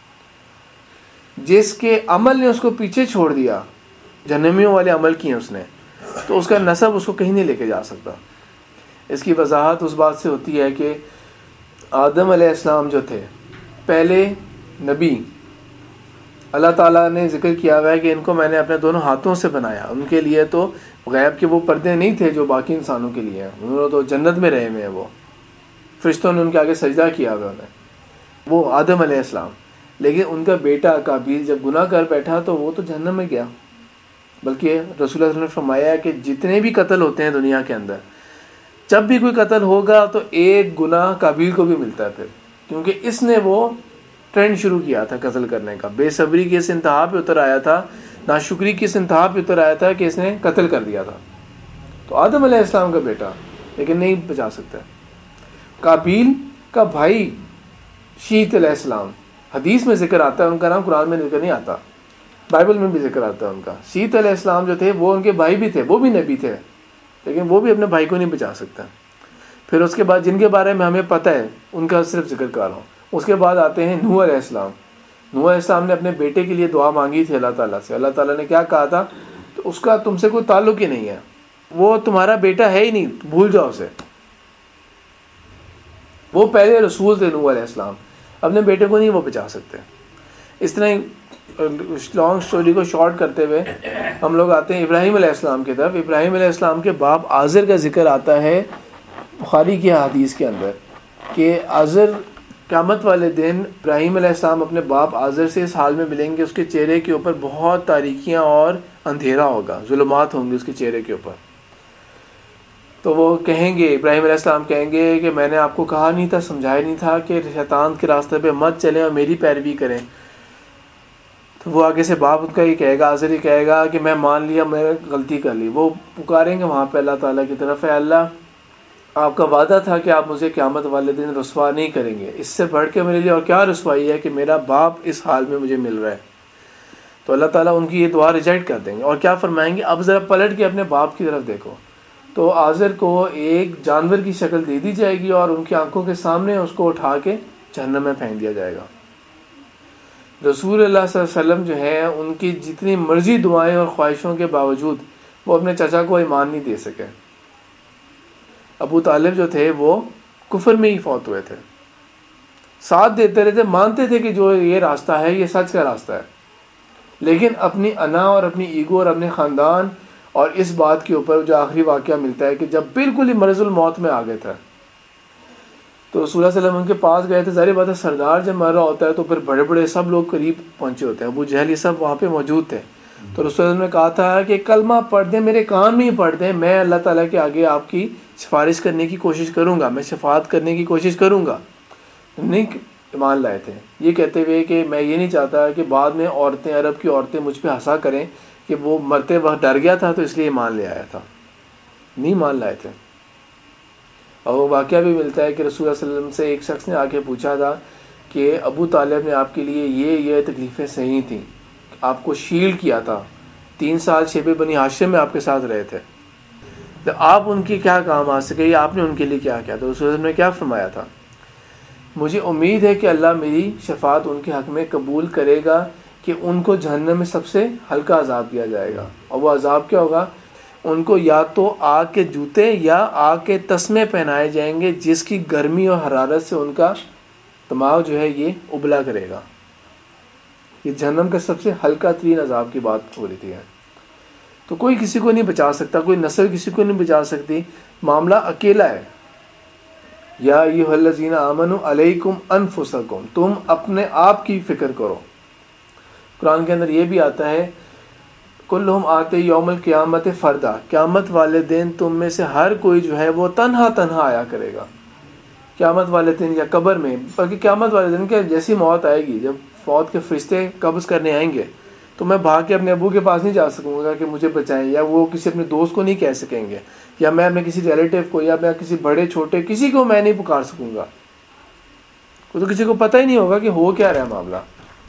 S1: جس کے عمل نے اس کو پیچھے چھوڑ دیا، جہنمیوں والے عمل کیے اس نے، تو اس کا نسب اس کو کہیں نہیں لے کے جا سکتا. اس کی وضاحت اس بات سے ہوتی ہے کہ آدم علیہ السلام جو تھے پہلے نبی، اللہ تعالیٰ نے ذکر کیا ہوا ہے کہ ان کو میں نے اپنے دونوں ہاتھوں سے بنایا. ان کے لیے تو غیب کے وہ پردے نہیں تھے جو باقی انسانوں کے لیے ہیں، انہوں نے تو جنت میں رہے ہوئے ہیں. وہ فرشتوں نے ان کے آگے سجدہ کیا ہوا انہیں، وہ آدم علیہ السلام. لیکن ان کا بیٹا قابیل جب گناہ کر بیٹھا تو وہ تو جہنم میں گیا. بلکہ رسول اللہ صلی اللہ علیہ وسلم نے فرمایا ہے کہ جتنے بھی قتل ہوتے ہیں دنیا کے اندر، جب بھی کوئی قتل ہوگا تو ایک گناہ قابیل کو بھی ملتا ہے، پھر کیونکہ اس نے وہ ٹرینڈ شروع کیا تھا قتل کرنے کا. بے صبری کی اس انتہا پہ اتر آیا تھا، ناشکری کی اس انتہا پہ اتر آیا تھا کہ اس نے قتل کر دیا تھا. تو آدم علیہ السلام کا بیٹا، لیکن نہیں بچا سکتا. قابیل کا بھائی شیت علیہ السلام، حدیث میں ذکر آتا ہے، ان کا نام قرآن میں ذکر نہیں آتا، بائبل میں بھی ذکر آتا ہے ان کا. شیت علیہ السلام جو تھے وہ ان کے بھائی بھی تھے، وہ بھی نبی تھے، لیکن وہ بھی اپنے بھائی کو نہیں بچا سکتا. پھر اس کے بعد جن کے بارے میں ہمیں پتہ ہے ان کا صرف ذکر کر رہا ہوں. اس کے بعد آتے ہیں نوح علیہ السلام. نوح علیہ السلام نے اپنے بیٹے کے لیے دعا مانگی تھی اللہ تعالیٰ سے. اللہ تعالیٰ نے کیا کہا تھا؟ تو اس کا تم سے کوئی تعلق ہی نہیں ہے، وہ تمہارا بیٹا ہے ہی نہیں، بھول جاؤ اسے. وہ پہلے رسول تھے نوح علیہ السلام، اپنے بیٹے کو نہیں وہ بچا سکتے. اس طرح لانگ سٹوری کو شارٹ کرتے ہوئے ہم لوگ آتے ہیں ابراہیم علیہ السلام کی طرف. ابراہیم علیہ السلام کے باپ آزر کا ذکر آتا ہے بخاری کی حدیث کے اندر کہ آزر قیامت والے دن ابراہیم علیہ السلام اپنے باپ آزر سے اس حال میں ملیں گے، اس کے چہرے کے اوپر بہت تاریکیاں اور اندھیرا ہوگا، ظلمات ہوں گے اس کے چہرے کے اوپر. تو وہ کہیں گے، ابراہیم علیہ السلام کہیں گے کہ میں نے آپ کو کہا نہیں تھا، سمجھایا نہیں تھا کہ شیطان کے راستے پہ مت چلیں اور میری پیروی کریں. تو وہ آگے سے باپ ان کا یہ کہے گا، آزر یہ کہے گا کہ میں مان لیا، میں نے غلطی کر لی. وہ پکاریں گے وہاں پہ اللہ تعالیٰ کی طرف، اے اللہ آپ کا وعدہ تھا کہ آپ مجھے قیامت والے دن رسوا نہیں کریں گے، اس سے بڑھ کے میرے لیے اور کیا رسوائی ہے کہ میرا باپ اس حال میں مجھے مل رہا ہے. تو اللہ تعالیٰ ان کی یہ دعا ریجیکٹ کر دیں گے اور کیا فرمائیں گے؟ اب ذرا پلٹ کے اپنے باپ کی طرف دیکھو. تو آزر کو ایک جانور کی شکل دے دی جائے گی اور ان کی آنکھوں کے سامنے اس کو اٹھا کے جہنم میں پھینک دیا جائے گا۔ رسول اللہ صلی اللہ علیہ وسلم جو ہے ان کی جتنی مرضی دعائیں اور خواہشوں کے باوجود وہ اپنے چچا کو ایمان نہیں دے سکے۔ ابو طالب جو تھے وہ کفر میں ہی فوت ہوئے تھے، ساتھ دیتے رہتے، مانتے تھے کہ جو یہ راستہ ہے یہ سچ کا راستہ ہے، لیکن اپنی انا اور اپنی ایگو اور اپنے خاندان اور اس بات کے اوپر جو آخری واقعہ ملتا ہے کہ جب بالکل ہی مرض الموت میں آ گئے تھے تو رسول اللہ صلی اللہ علیہ وسلم ان کے پاس گئے تھے۔ ظاہر بات ہے سردار جب مر رہا ہوتا ہے تو پھر بڑے بڑے سب لوگ قریب پہنچے ہوتے ہیں، ابو جہل یہ سب وہاں پہ موجود تھے۔ تو رسول اللہ صلی اللہ علیہ وسلم نے کہا تھا کہ کلمہ پڑھ دیں، میرے کان میں ہی پڑھ دیں، میں اللہ تعالیٰ کے آگے آپ کی سفارش کرنے کی کوشش کروں گا، میں شفاعت کرنے کی کوشش کروں گا۔ نہیں ایمان لائے تھے یہ کہتے ہوئے کہ میں یہ نہیں چاہتا کہ بعد میں عورتیں، عرب کی عورتیں مجھ پہ ہنسا کریں کہ وہ مرتے وقت ڈر گیا تھا تو اس لیے ایمان لے آیا تھا، نہیں مان لائے تھے۔ اور وہ واقعہ بھی ملتا ہے کہ رسول اللہ صلی اللہ علیہ وسلم سے ایک شخص نے آ کے پوچھا تھا کہ ابو طالب نے آپ کے لیے یہ تکلیفیں سہی تھیں، آپ کو شیلڈ کیا تھا، 3 سال شیبے بنی ہاشم میں آپ کے ساتھ رہے تھے، تو آپ ان کے کیا کام آ سکے یا آپ نے ان کے لیے کیا کیا؟ تو رسول اللہ صلی اللہ علیہ وسلم نے کیا فرمایا تھا؟ مجھے امید ہے کہ اللہ میری شفاعت ان کے حق میں قبول کرے گا کہ ان کو جہنم میں سب سے ہلکا عذاب دیا جائے گا، اور وہ عذاب کیا ہوگا؟ ان کو یا تو آگ کے جوتے یا آگ کے تسمے پہنائے جائیں گے جس کی گرمی اور حرارت سے ان کا دماغ جو ہے یہ ابلا کرے گا۔ یہ جہنم کا سب سے ہلکا ترین عذاب کی بات ہو رہی ہے۔ تو کوئی کسی کو نہیں بچا سکتا، کوئی نسل کسی کو نہیں بچا سکتی، معاملہ اکیلا ہے۔ یا ایھا الذین آمنوا علیکم انفسکم، تم اپنے آپ کی فکر کرو۔ قرآن کے اندر یہ بھی آتا ہے کلہم آتے یوم القیامت فردا، قیامت والے دن تم میں سے ہر کوئی جو ہے وہ تنہا آیا کرے گا قیامت والے دن، یا قبر میں، بلکہ قیامت والے دن کے جیسی موت آئے گی، جب فوت کے فرشتے قبض کرنے آئیں گے تو میں بھاگ کے اپنے ابو کے پاس نہیں جا سکوں گا کہ مجھے بچائیں، یا وہ کسی اپنے دوست کو نہیں کہہ سکیں گے، یا میں اپنے کسی ریلیٹیو کو، یا میں کسی بڑے چھوٹے کسی کو میں نہیں پکار سکوں گا، تو کسی کو پتہ ہی نہیں ہوگا کہ ہو کیا رہا معاملہ۔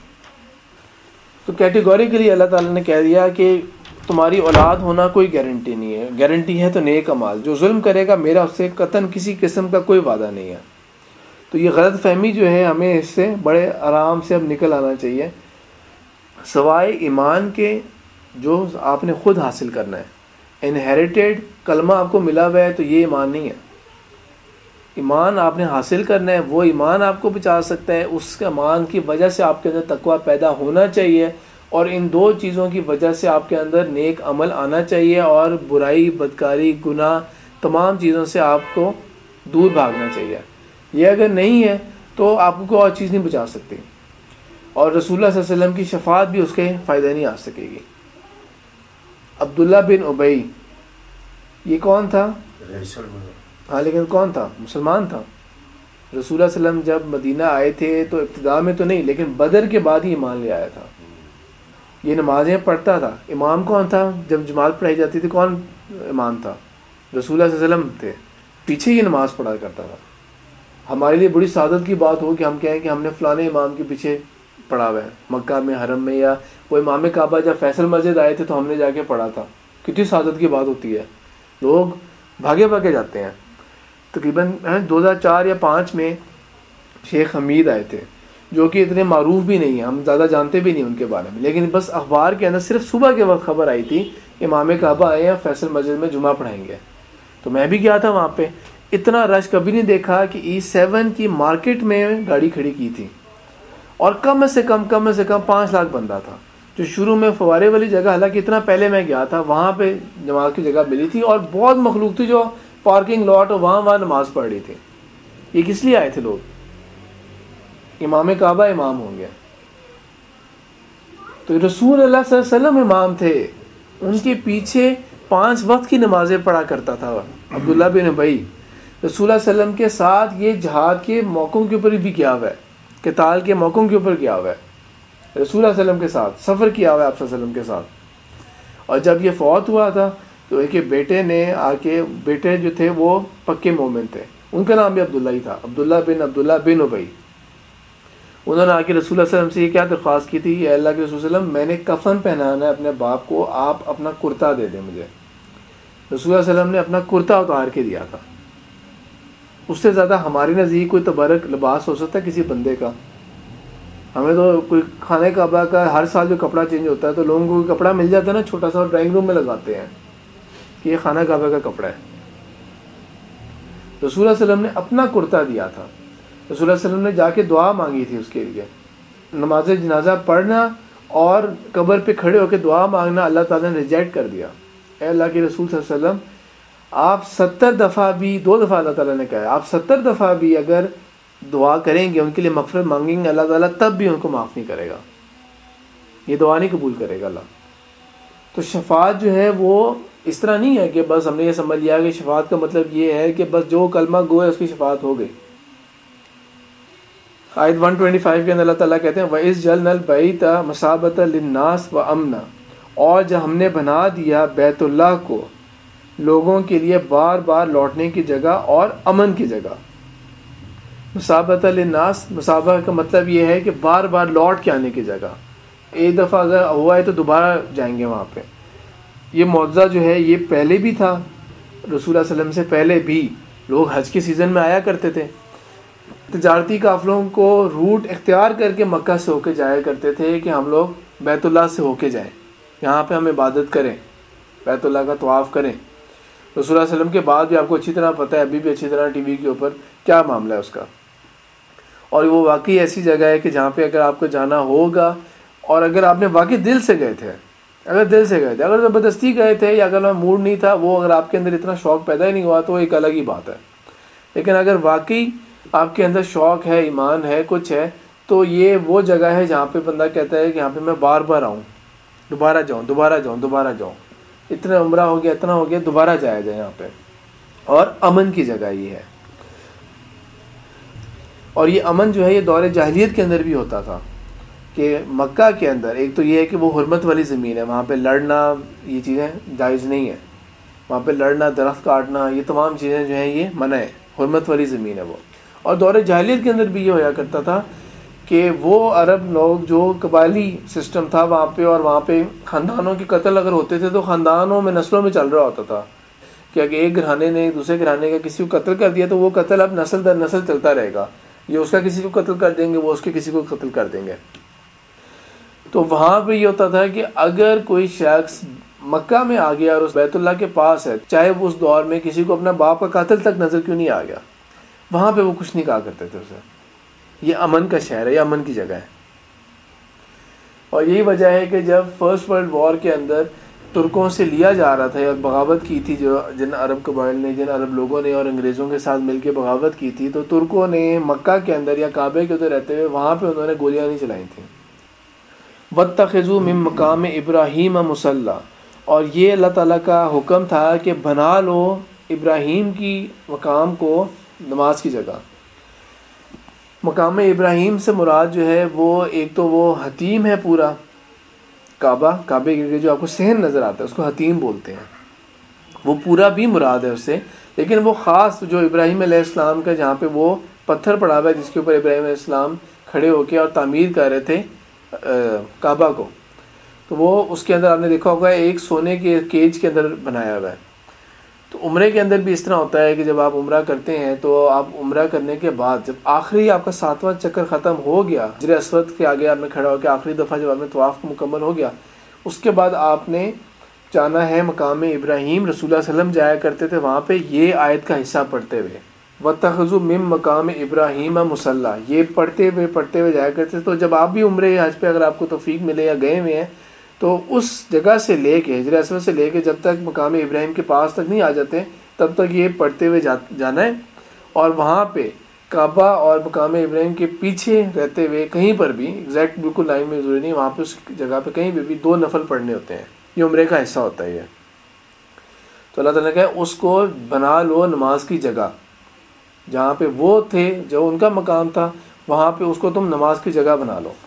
S1: تو کیٹیگوریکلی اللہ تعالیٰ نے کہہ دیا کہ تمہاری اولاد ہونا کوئی گارنٹی نہیں ہے، گارنٹی ہے تو نیک اعمال، جو ظلم کرے گا میرا اس سے قطعاً کسی قسم کا کوئی وعدہ نہیں ہے۔ تو یہ غلط فہمی جو ہے ہمیں اس سے بڑے آرام سے اب نکل آنا چاہیے، سوائے ایمان کے جو آپ نے خود حاصل کرنا ہے، انہیریٹیڈ کلمہ آپ کو ملا ہوا ہے تو یہ ایمان نہیں ہے۔ ایمان آپ نے حاصل کرنا ہے، وہ ایمان آپ کو بچا سکتا ہے، اس کے ایمان کی وجہ سے آپ کے اندر تقویٰ پیدا ہونا چاہیے، اور ان 2 چیزوں کی وجہ سے آپ کے اندر نیک عمل آنا چاہیے، اور برائی، بدکاری، گناہ، تمام چیزوں سے آپ کو دور بھاگنا چاہیے۔ یہ اگر نہیں ہے تو آپ کو کوئی اور چیز نہیں بچا سکتی، اور رسول اللہ صلی اللہ علیہ وسلم کی شفاعت بھی اس کے فائدہ نہیں آ سکے گی۔ عبداللہ بن ابی یہ کون تھا؟ ہاں لیکن کون تھا؟ مسلمان تھا۔ رسول اللہ صلی اللہ علیہ وسلم جب مدینہ آئے تھے تو ابتدا میں تو نہیں، لیکن بدر کے بعد ہی ایمان لے آیا تھا۔ یہ نمازیں پڑھتا تھا۔ امام کون تھا؟ جب جماعت پڑھائی جاتی تھی کون امام تھا؟ رسول اللہ صلی اللہ علیہ وسلم تھے، پیچھے یہ نماز پڑھا کرتا تھا۔ ہمارے لیے بڑی سعادت کی بات ہو کہ ہم کہیں کہ ہم نے فلانے امام کے پیچھے پڑھا ہوا ہے مکہ میں، حرم میں، یا وہ امام کعبہ جب فیصل مسجد آئے تھے تو ہم نے جا کے پڑھا تھا۔ کتنی سعادت کی بات ہوتی ہے، لوگ بھاگے بھاگے جاتے ہیں۔ تقریباً 2004 یا 2005 میں شیخ حمید آئے تھے، جو کہ اتنے معروف بھی نہیں ہیں، ہم زیادہ جانتے بھی نہیں ان کے بارے میں، لیکن بس اخبار کے اندر صرف صبح کے وقت خبر آئی تھی امام کعبہ آئے ہیں فیصل مسجد میں جمعہ پڑھائیں گے۔ تو میں بھی گیا تھا وہاں پہ، اتنا رش کبھی نہیں دیکھا کہ E7 کی مارکیٹ میں گاڑی کھڑی کی تھی، اور کم سے کم 5 لاکھ بندہ تھا، جو شروع میں فوارے والی جگہ، حالانکہ اتنا پہلے میں گیا تھا، وہاں پہ نماز کی جگہ ملی تھی، اور بہت مخلوق تھی جو پارکنگ لاٹ اور وہاں نماز پڑھ رہی تھی۔ یہ کس لیے آئے تھے لوگ؟ امام کعبہ امام ہوں گے۔ تو رسول اللہ صلی اللہ علیہ وسلم امام تھے، ان کے پیچھے 5 وقت کی نمازیں پڑھا کرتا تھا عبداللہ بن ابی۔ رسول اللہ صلی اللہ علیہ وسلم کے ساتھ یہ جہاد کے موقعوں کے اوپر بھی کیا ہوا ہے، قتال کے موقعوں کے اوپر کیا ہوا ہے، رسول اللہ صلی اللہ علیہ وسلم کے ساتھ سفر کیا ہوا ہے آپ صلی اللہ علیہ وسلم کے ساتھ۔ اور جب یہ فوت ہوا تھا تو ایک بیٹے نے آ کے، بیٹے جو تھے وہ پکے مومن تھے، ان کا نام بھی عبداللہ ہی تھا، عبداللہ بن ابی۔ انہوں نے آ کے رسول اللہ صلی اللہ علیہ وسلم سے یہ کیا درخواست کی تھی؟ اے اللہ کے رسول صلی اللہ علیہ وسلم، میں نے کفن پہنانا ہے اپنے باپ کو، آپ اپنا کرتا دے دیں مجھے۔ رسول اللہ صلی اللہ علیہ وسلم نے اپنا کرتا اتار کے دیا تھا، اس سے زیادہ ہمارے نزدیک کوئی تبرک لباس ہو سکتا ہے کسی بندے کا؟ ہمیں تو کوئی خانہ کعبہ کا ہر سال جو کپڑا چینج ہوتا ہے تو لوگوں کو کوئی کپڑا مل جاتا ہے نا چھوٹا سا، ڈرائنگ روم میں لگاتے ہیں کہ یہ خانہ کعبہ کا کپڑا ہے. رسول اللہ علیہ وسلم نے اپنا کرتا دیا تھا. رسول اللہ علیہ وسلم نے جا کے دعا مانگی تھی اس کے لیے. نماز جنازہ پڑھنا اور قبر پہ کھڑے ہو کے دعا مانگنا اللہ تعالیٰ نے ریجیکٹ کر دیا. اے اللہ کے رسول صلی اللہ علیہ وسلم، آپ 70 دفعہ بھی، 2 دفعہ اللہ تعالیٰ نے کہا ہے، آپ 70 دفعہ بھی اگر دعا کریں گے، ان کے لیے مغفرت مانگیں گے، اللہ تعالیٰ تب بھی ان کو معاف نہیں کرے گا، یہ دعا نہیں قبول کرے گا اللہ. تو شفاعت جو ہے وہ اس طرح نہیں ہے کہ بس ہم نے یہ سمجھ لیا کہ شفاعت کا مطلب یہ ہے کہ بس جو کلمہ گو ہے اس کی شفاعت ہو گئی. آیت 125 کے اندر اللہ تعالیٰ کہتے ہیں وَإِذْ جَعَلْنَا الْبَيْتَ مَثَابَةً لِلنَّاسِ وَأَمْنًا، اور جب ہم نے بنا دیا بیت اللہ کو لوگوں کے لیے بار بار لوٹنے کی جگہ اور امن کی جگہ. مصابۃ للناس، مصابہ کا مطلب یہ ہے کہ بار بار لوٹ کے آنے کی جگہ. ایک دفعہ اگر ہوا ہے تو دوبارہ جائیں گے وہاں پہ. یہ معجزہ جو ہے یہ پہلے بھی تھا، رسول اللہ صلی اللہ علیہ وسلم سے پہلے بھی لوگ حج کے سیزن میں آیا کرتے تھے. تجارتی قافلوں کو روٹ اختیار کر کے مکہ سے ہو کے جایا کرتے تھے کہ ہم لوگ بیت اللہ سے ہو کے جائیں، یہاں پہ ہم عبادت کریں، بیت اللہ کا طواف کریں. رسول اللہ علیہ وسلم کے بعد بھی آپ کو اچھی طرح پتہ ہے، ابھی بھی اچھی طرح ٹی وی کے اوپر کیا معاملہ ہے اس کا. اور وہ واقعی ایسی جگہ ہے کہ جہاں پہ اگر آپ کو جانا ہوگا، اور اگر آپ نے واقعی دل سے گئے تھے، اگر زبردستی گئے تھے یا اگر موڈ نہیں تھا، وہ اگر آپ کے اندر اتنا شوق پیدا ہی نہیں ہوا تو ایک الگ ہی بات ہے. لیکن اگر واقعی آپ کے اندر شوق ہے، ایمان ہے، کچھ ہے، تو یہ وہ جگہ ہے جہاں پہ بندہ کہتا ہے کہ یہاں پہ میں بار بار آؤں، دوبارہ جاؤں. اتنا عمرہ ہو گیا، اتنا ہو گیا، دوبارہ جایا جائے یہاں پہ. اور امن کی جگہ یہ ہے. اور یہ امن جو ہے یہ دور جاہلیت کے اندر بھی ہوتا تھا کہ مکہ کے اندر ایک تو یہ ہے کہ وہ حرمت والی زمین ہے، وہاں پہ لڑنا یہ چیزیں جائز نہیں ہے، وہاں پہ لڑنا، درخت کاٹنا، یہ تمام چیزیں جو ہیں یہ منع ہے، حرمت والی زمین ہے وہ. اور دور جاہلیت کے اندر بھی یہ ہویا کرتا تھا کہ وہ عرب لوگ جو قبائلی سسٹم تھا وہاں پہ، اور وہاں پہ خاندانوں کے قتل اگر ہوتے تھے تو خاندانوں میں نسلوں میں چل رہا ہوتا تھا کہ اگر ایک گھرانے نے دوسرے گھرانے کا کسی کو قتل کر دیا تو وہ قتل اب نسل در نسل چلتا رہے گا. یہ اس کا کسی کو قتل کر دیں گے، وہ اس کے کسی کو قتل کر دیں گے. تو وہاں پہ یہ ہوتا تھا کہ اگر کوئی شخص مکہ میں آ گیا اور اس بیت اللہ کے پاس ہے، چاہے وہ اس دور میں کسی کو اپنا باپ کا قاتل تک نظر کیوں نہیں آ گیا، وہاں پہ وہ کچھ نہیں کہا کرتے تھے اسے. یہ امن کا شہر ہے، یہ امن کی جگہ ہے. اور یہی وجہ ہے کہ جب فرسٹ ورلڈ وار کے اندر ترکوں سے لیا جا رہا تھا اور بغاوت کی تھی، جن عرب قبائل نے، جن عرب لوگوں نے اور انگریزوں کے ساتھ مل کے بغاوت کی تھی، تو ترکوں نے مکہ کے اندر یا کعبے کے ادھر رہتے ہوئے وہاں پہ انہوں نے گولیاں نہیں چلائی تھیں. وَاتَّخِذُوا مِن مَقَامِ إِبْرَاهِيمَ مُصَلًّى، اور یہ اللہ تعالیٰ کا حکم تھا کہ بنا لو ابراہیم کی مقام کو نماز کی جگہ. مقام ابراہیم سے مراد جو ہے وہ ایک تو وہ حتیم ہے پورا کعبے کے جو آپ کو صحن نظر آتا ہے اس کو حتیم بولتے ہیں، وہ پورا بھی مراد ہے اس سے. لیکن وہ خاص جو ابراہیم علیہ السلام کا جہاں پہ وہ پتھر پڑا ہوا ہے جس کے اوپر ابراہیم علیہ السلام کھڑے ہو کے اور تعمیر کر رہے تھے کعبہ کو، تو وہ اس کے اندر آپ نے دیکھا ہوگا ایک سونے کے کیج کے اندر بنایا ہوا ہے. تو عمرے کے اندر بھی اس طرح ہوتا ہے کہ جب آپ عمرہ کرتے ہیں تو آپ عمرہ کرنے کے بعد جب آخری آپ کا 7واں چکر ختم ہو گیا، حجر اسود کے آگے آپ نے کھڑا ہو کے آخری دفعہ جب آپ نے طواف مکمل ہو گیا، اس کے بعد آپ نے جانا ہے مقام ابراہیم. رسول اللہ صلی اللہ علیہ وسلم جایا کرتے تھے وہاں پہ یہ آیت کا حصہ پڑھتے ہوئے، وَاتَّخِذُوا مِن مَقَامِ إِبْرَاهِيمَ مُصَلًّى، یہ پڑھتے ہوئے جایا کرتے تھے. تو جب آپ بھی عمرے حج پہ اگر آپ کو توفیق ملے یا گئے ہوئے ہیں تو اس جگہ سے لے کے حجر اسود سے لے کے جب تک مقام ابراہیم کے پاس تک نہیں آ جاتے تب تک یہ پڑھتے ہوئے جانا ہے. اور وہاں پہ کعبہ اور مقام ابراہیم کے پیچھے رہتے ہوئے کہیں پر بھی ایگزیکٹ بالکل لائن میں ضروری نہیں، وہاں پہ اس جگہ پہ کہیں بھی 2 نفل پڑھنے ہوتے ہیں. یہ عمرے کا حصہ ہوتا ہے یہ. تو اللہ تعالیٰ نے کہا اس کو بنا لو نماز کی جگہ، جہاں پہ وہ تھے جو ان کا مقام تھا وہاں پہ اس کو تم نماز کی جگہ بنا لو.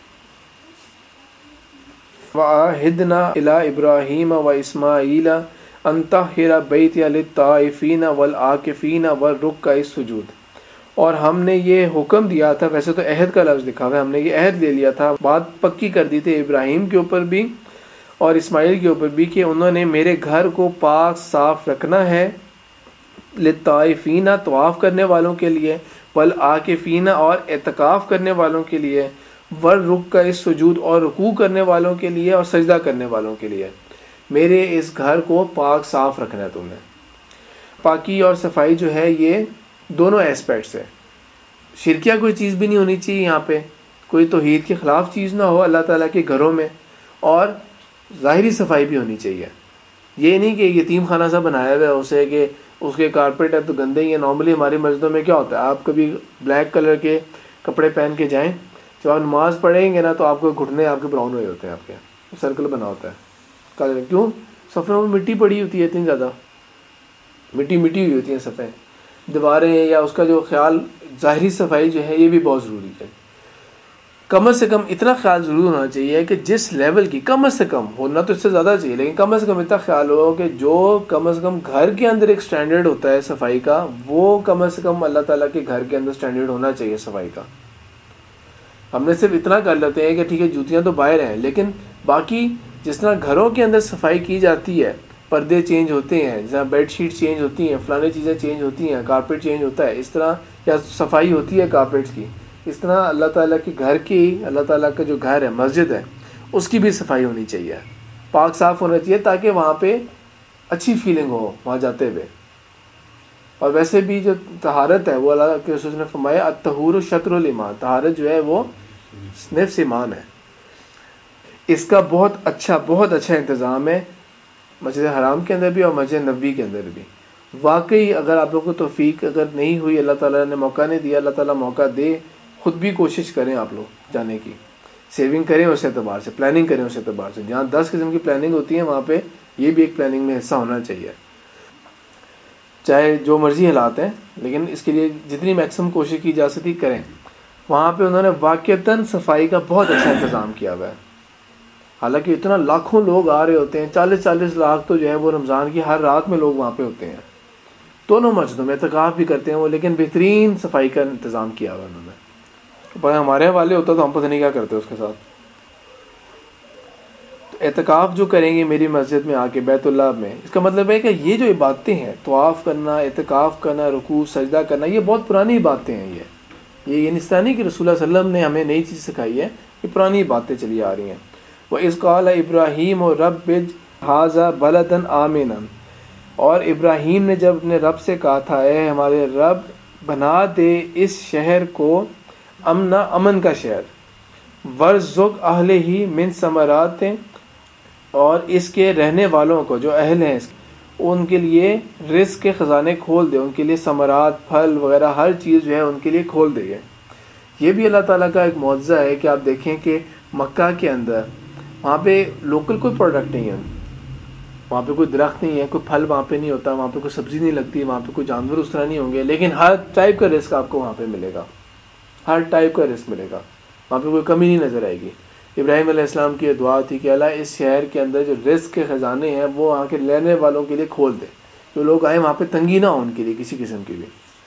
S1: وَعَهِدْنَا إِلَىٰ إِبْرَاهِيمَ وَإِسْمَاعِيلَ أَن طَهِّرَ بَيْتِيَ لِلطَّائِفِينَ وَالْعَاكِفِينَ وَالرُّكَّعِ السُّجُودِ، اور ہم نے یہ حکم دیا تھا، ویسے تو عہد کا لفظ لکھا ہوا ہے، ہم نے یہ عہد لے لیا تھا، بات پکی کر دی تھی ابراہیم کے اوپر بھی اور اسماعیل کے اوپر بھی کہ انہوں نے میرے گھر کو پاک صاف رکھنا ہے للطائفین طواف کرنے والوں کے لیے، والعاکفین اور اعتکاف کرنے والوں کے لیے، والرکع السجود اور رکوع کرنے والوں کے لیے اور سجدہ کرنے والوں کے لیے۔ میرے اس گھر کو پاک صاف رکھنا ہے تم نے۔ پاکی اور صفائی جو ہے یہ دونوں ایسپیکٹس ہے۔ شرکیہ کوئی چیز بھی نہیں ہونی چاہیے یہاں پہ، کوئی توحید کے خلاف چیز نہ ہو اللہ تعالیٰ کے گھروں میں، اور ظاہری صفائی بھی ہونی چاہیے۔ یہ نہیں کہ یتیم خانہ سا بنایا ہوا ہے اسے کہ اس کے کارپیٹ ہے تو گندے ہی ہیں۔ نارملی ہماری مسجدوں میں کیا ہوتا ہے، آپ کبھی بلیک کلر کے کپڑے پہن کے جائیں، جب آپ نماز پڑھیں گے نا تو آپ کو گھٹنے آپ کے براؤن ہوئے ہوتے ہیں، آپ کے سرکل بنا ہوتا ہے۔ کیوں؟ صفوں میں مٹی پڑی ہوتی ہے، اتنی زیادہ مٹی ہوئی ہوتی ہیں صفیں، دیواریں، یا اس کا جو خیال ظاہری صفائی جو ہے یہ بھی بہت ضروری ہے۔ کم از کم اتنا خیال ضرور ہونا چاہیے کہ جس لیول کی، کم از کم ہونا تو اس سے زیادہ چاہیے، لیکن کم از کم اتنا خیال ہو کہ جو کم از کم گھر کے اندر ایک سٹینڈرڈ ہوتا ہے صفائی کا، وہ کم از کم اللہ تعالیٰ کے گھر کے اندر سٹینڈرڈ ہونا چاہیے صفائی کا۔ ہم نے صرف اتنا کر لیتے ہیں کہ ٹھیک ہے جوتیاں تو باہر ہیں، لیکن باقی جس طرح گھروں کے اندر صفائی کی جاتی ہے، پردے چینج ہوتے ہیں، جہاں بیڈ شیٹ چینج ہوتی ہیں، فلانے چیزیں چینج ہوتی ہیں، کارپیٹ چینج ہوتا ہے، اس طرح یا صفائی ہوتی ہے کارپیٹس کی، اس طرح اللہ تعالیٰ کے گھر کی، اللہ تعالیٰ کا جو گھر ہے، مسجد ہے، اس کی بھی صفائی ہونی چاہیے، پاک صاف ہونا چاہیے، تاکہ وہاں پہ اچھی فیلنگ ہو وہاں جاتے ہوئے۔ اور ویسے بھی جو طہارت ہے وہ اللہ کے رسول نے فرمایا الطہور شطر الایمان، طہارت جو ہے وہ نصف ایمان ہے۔ اس کا بہت اچھا انتظام ہے مسجد حرام کے اندر بھی اور مسجد نبوی کے اندر بھی۔ واقعی اگر آپ لوگوں کو توفیق اگر نہیں ہوئی، اللہ تعالیٰ نے موقع نہیں دیا، اللہ تعالیٰ موقع دے، خود بھی کوشش کریں آپ لوگ جانے کی، سیونگ کریں اس اعتبار سے، پلاننگ کریں اس اعتبار سے۔ جہاں 10 قسم کی پلاننگ ہوتی ہے وہاں پہ یہ بھی ایک پلاننگ میں حصہ ہونا چاہیے، چاہے جو مرضی حالات ہیں، لیکن اس کے لیے جتنی میکسیمم کوشش کی جا سکتی کریں۔ وہاں پہ انہوں نے واقعتاً صفائی کا بہت اچھا انتظام کیا ہوا ہے، حالانکہ اتنا لاکھوں لوگ آ رہے ہوتے ہیں، 40 لاکھ تو جو ہے وہ رمضان کی ہر رات میں لوگ وہاں پہ ہوتے ہیں، دونوں مسجدوں میں اعتکاف بھی کرتے ہیں وہ، لیکن بہترین صفائی کا انتظام کیا ہوا انہوں نے۔ پر ہمارے حوالے ہوتا تو ہم پتہ نہیں کیا کرتے اس کے ساتھ۔ تو اعتکاف جو کریں گے میری مسجد میں آ کے بیت اللہ میں، اس کا مطلب ہے کہ یہ جو عبادتیں ہیں، طواف کرنا، اعتکاف کرنا، رکوع سجدہ کرنا، یہ بہت پرانی باتیں ہیں۔ یہ نہیں کہ رسول اللہ صلی اللہ علیہ وسلم نے ہمیں نئی چیز سکھائی ہے، یہ پرانی باتیں چلی آ رہی ہیں۔ وَإِذْ قَالَ إِبْرَاهِيمُ رَبِّ اجْعَلْ هَٰذَا بَلَدًا آمِنًا، اور ابراہیم نے جب اپنے رب سے کہا تھا اے ہمارے رب بنا دے اس شہر کو امن کا شہر، وَارْزُقْ أَهْلَهُ مِنْ ثَمَرَاتٍ، اور اس کے رہنے والوں کو جو اہل ہیں ان کے لیے رزق کے خزانے کھول دے، ان کے لیے ثمرات، پھل وغیرہ ہر چیز جو ہے ان کے لیے کھول دے گے۔ یہ بھی اللہ تعالیٰ کا ایک معجزہ ہے کہ آپ دیکھیں کہ مکہ کے اندر وہاں پہ لوکل کوئی پروڈکٹ نہیں ہے، وہاں پہ کوئی درخت نہیں ہے، کوئی پھل وہاں پہ نہیں ہوتا، وہاں پہ کوئی سبزی نہیں لگتی، وہاں پہ کوئی جانور اس طرح نہیں ہوں گے، لیکن ہر ٹائپ کا رزق آپ کو وہاں پہ ملے گا، ہر ٹائپ کا رزق ملے گا، وہاں پہ کوئی کمی نہیں نظر آئے گی۔ ابراہیم علیہ السلام کی یہ دعا تھی کہ اللہ اس شہر کے اندر جو رزق کے خزانے ہیں وہ وہاں کے رہنے والوں کے لیے کھول دے، جو لوگ آئے وہاں پہ تنگی نہ ہو ان کے لیے کسی قسم کی بھی۔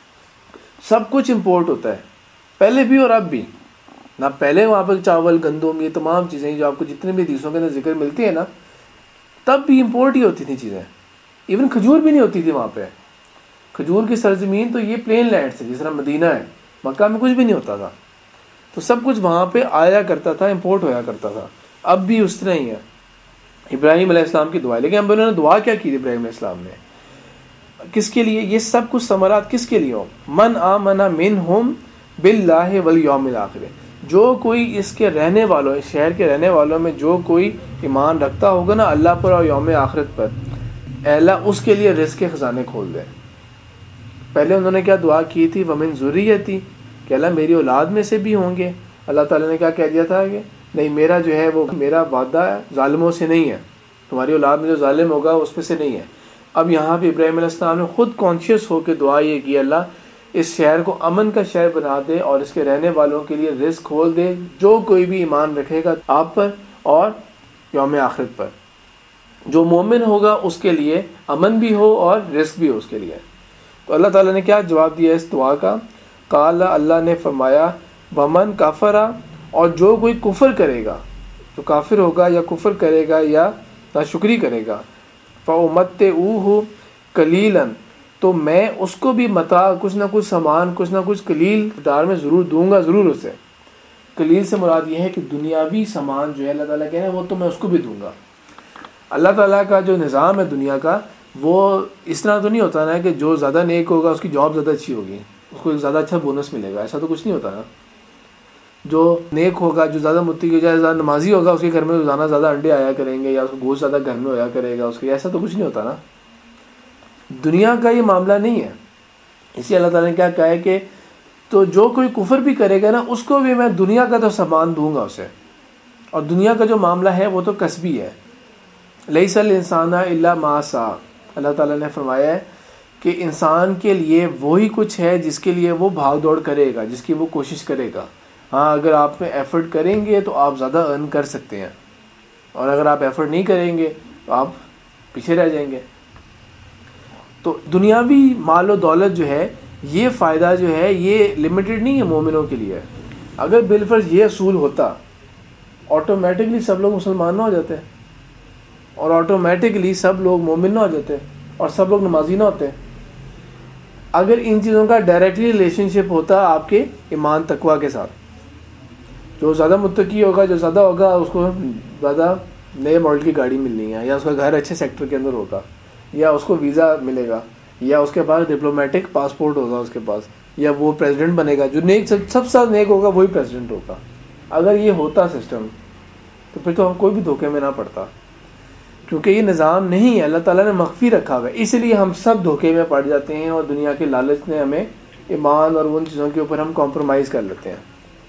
S1: سب کچھ امپورٹ ہوتا ہے، پہلے بھی اور اب بھی نہ، پہلے وہاں پہ چاول، گندم، یہ تمام چیزیں جو آپ کو جتنے بھی حدیثوں کے اندر ذکر ملتی ہے نا، تب بھی امپورٹ ہی ہوتی تھیں چیزیں، ایون کھجور بھی نہیں ہوتی تھی وہاں پہ۔ کھجور کی سرزمین تو یہ پلین لینڈ سے، جس طرح مدینہ ہے، مکہ میں کچھ بھی نہیں ہوتا تھا، تو سب کچھ وہاں پہ آیا کرتا تھا، امپورٹ ہویا کرتا تھا۔ اب بھی اس طرح ہی ہے، ابراہیم علیہ السلام کی دعا۔ لیکن اب انہوں نے دعا کیا کی ابراہیم علیہ السلام نے، کس کے لیے یہ سب کچھ ثمرات کس کے لیے ہو؟ من آمن منہم باللہ والیوم الآخر، جو کوئی اس کے رہنے والوں، اس شہر کے رہنے والوں میں جو کوئی ایمان رکھتا ہوگا نا اللہ پر اور یوم آخرت پر، اے اللہ اس کے لیے رزق کے خزانے کھول دے۔ پہلے انہوں نے کیا دعا کی تھی؟ ومن ذریتی، کہ اللہ میری اولاد میں سے بھی ہوں گے۔ اللہ تعالیٰ نے کیا کہہ دیا تھا کہ نہیں، میرا جو ہے وہ میرا وعدہ ظالموں سے نہیں ہے، تمہاری اولاد میں جو ظالم ہوگا اس میں سے نہیں ہے۔ اب یہاں پہ ابراہیم علیہ السلام نے خود کانشیس ہو کے دعا یہ کی، اللہ اس شہر کو امن کا شہر بنا دے اور اس کے رہنے والوں کے لیے رزق کھول دے، جو کوئی بھی ایمان رکھے گا آپ پر اور یوم آخرت پر، جو مومن ہوگا اس کے لیے امن بھی ہو اور رزق بھی ہو اس کے لیے۔ تو اللہ تعالیٰ نے کیا جواب دیا اس دعا کا؟ قال، اللہ نے فرمایا ومن کفر، اور جو کوئی کفر کرے گا، جو کافر ہوگا یا کفر کرے گا یا ناشکری کرے گا، فَأُمَتِّعُوهُ قَلِيلًا، تو میں اس کو بھی متاع کچھ نہ کچھ سامان کچھ نہ کچھ قلیل مقدار میں ضرور دوں گا ضرور اسے. قلیل سے مراد یہ ہے کہ دنیاوی سامان جو ہے اللہ تعالیٰ کہہ رہے ہیں وہ تو میں اس کو بھی دوں گا. اللہ تعالیٰ کا جو نظام ہے دنیا کا وہ اس طرح تو نہیں ہوتا نا کہ جو زیادہ نیک ہوگا اس کی جاب زیادہ اچھی ہوگی, اس کو ایک زیادہ اچھا بونس ملے گا, ایسا تو کچھ نہیں ہوتا نا. جو نیک ہوگا, جو زیادہ متقی ہوگا, زیادہ نمازی ہوگا, اس کے گھر میں روزانہ زیادہ انڈے آیا کریں گے, یا اس کو گوشت زیادہ گھر میں ہویا کرے گا اس کے, ایسا تو کچھ نہیں ہوتا نا. دنیا کا یہ معاملہ نہیں ہے. اسی اللہ تعالیٰ نے کیا کہا ہے کہ تو جو کوئی کفر بھی کرے گا نا اس کو بھی میں دنیا کا تو سامان دوں گا اسے, اور دنیا کا جو معاملہ ہے وہ تو کسبی ہے. لیس الانسان الا ما سعی, اللہ تعالیٰ نے فرمایا ہے کہ انسان کے لیے وہی کچھ ہے جس کے لیے وہ بھاگ دوڑ کرے گا, جس کی وہ کوشش کرے گا. ہاں اگر آپ میں ایفرٹ کریں گے تو آپ زیادہ ارن کر سکتے ہیں, اور اگر آپ ایفرٹ نہیں کریں گے تو آپ پیچھے رہ جائیں گے. تو دنیاوی مال و دولت جو ہے یہ فائدہ جو ہے یہ لمیٹڈ نہیں ہے مومنوں کے لیے. اگر بالفرض یہ اصول ہوتا آٹومیٹکلی سب لوگ مسلمان نہ ہو جاتے, اور آٹومیٹکلی سب لوگ مومن نہ ہو جاتے, اور سب لوگ نمازی نہ ہوتے. اگر ان چیزوں کا ڈائریکٹلی ریلیشن شپ ہوتا آپ کے ایمان تقویٰ کے ساتھ, جو زیادہ متقی ہوگا, جو زیادہ ہوگا, اس کو زیادہ نئے ماڈل کی گاڑی ملنی ہے, یا اس کا گھر اچھے سیکٹر کے اندر ہوگا, یا اس کو ویزا ملے گا, یا اس کے پاس ڈپلومیٹک پاسپورٹ ہوگا اس کے پاس, یا وہ پریزیڈنٹ بنے گا. جو نیک سب سے زیادہ نیک ہوگا وہی پریزیڈنٹ ہوگا. اگر یہ ہوتا سسٹم تو پھر تو ہم کوئی بھی دھوکے میں نہ پڑتا, کیونکہ یہ نظام نہیں ہے, اللہ تعالیٰ نے مخفی رکھا ہوا ہے. اس لیے ہم سب دھوکے میں پڑ جاتے ہیں, اور دنیا کے لالچ نے ہمیں ایمان اور ان چیزوں کے اوپر ہم کمپرومائز کر لیتے ہیں.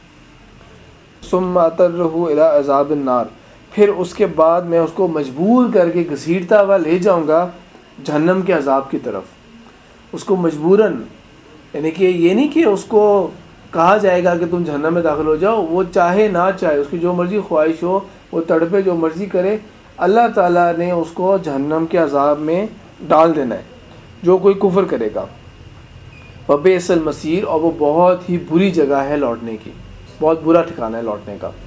S1: ثم اضطرہ الی عذاب النار, پھر اس کے بعد میں اس کو مجبور کر کے گھسیٹتا ہوا لے جاؤں گا جہنم کے عذاب کی طرف. اس کو مجبوراً, یعنی کہ یہ نہیں کہ اس کو کہا جائے گا کہ تم جہنم میں داخل ہو جاؤ, وہ چاہے نہ چاہے, اس کی جو مرضی خواہش ہو, وہ تڑپے جو مرضی کرے, اللہ تعالیٰ نے اس کو جہنم کے عذاب میں ڈال دینا ہے جو کوئی کفر کرے گا. وبئس المصیر, اور وہ بہت ہی بری جگہ ہے لوٹنے کی, بہت برا ٹھکانہ ہے لوٹنے کا.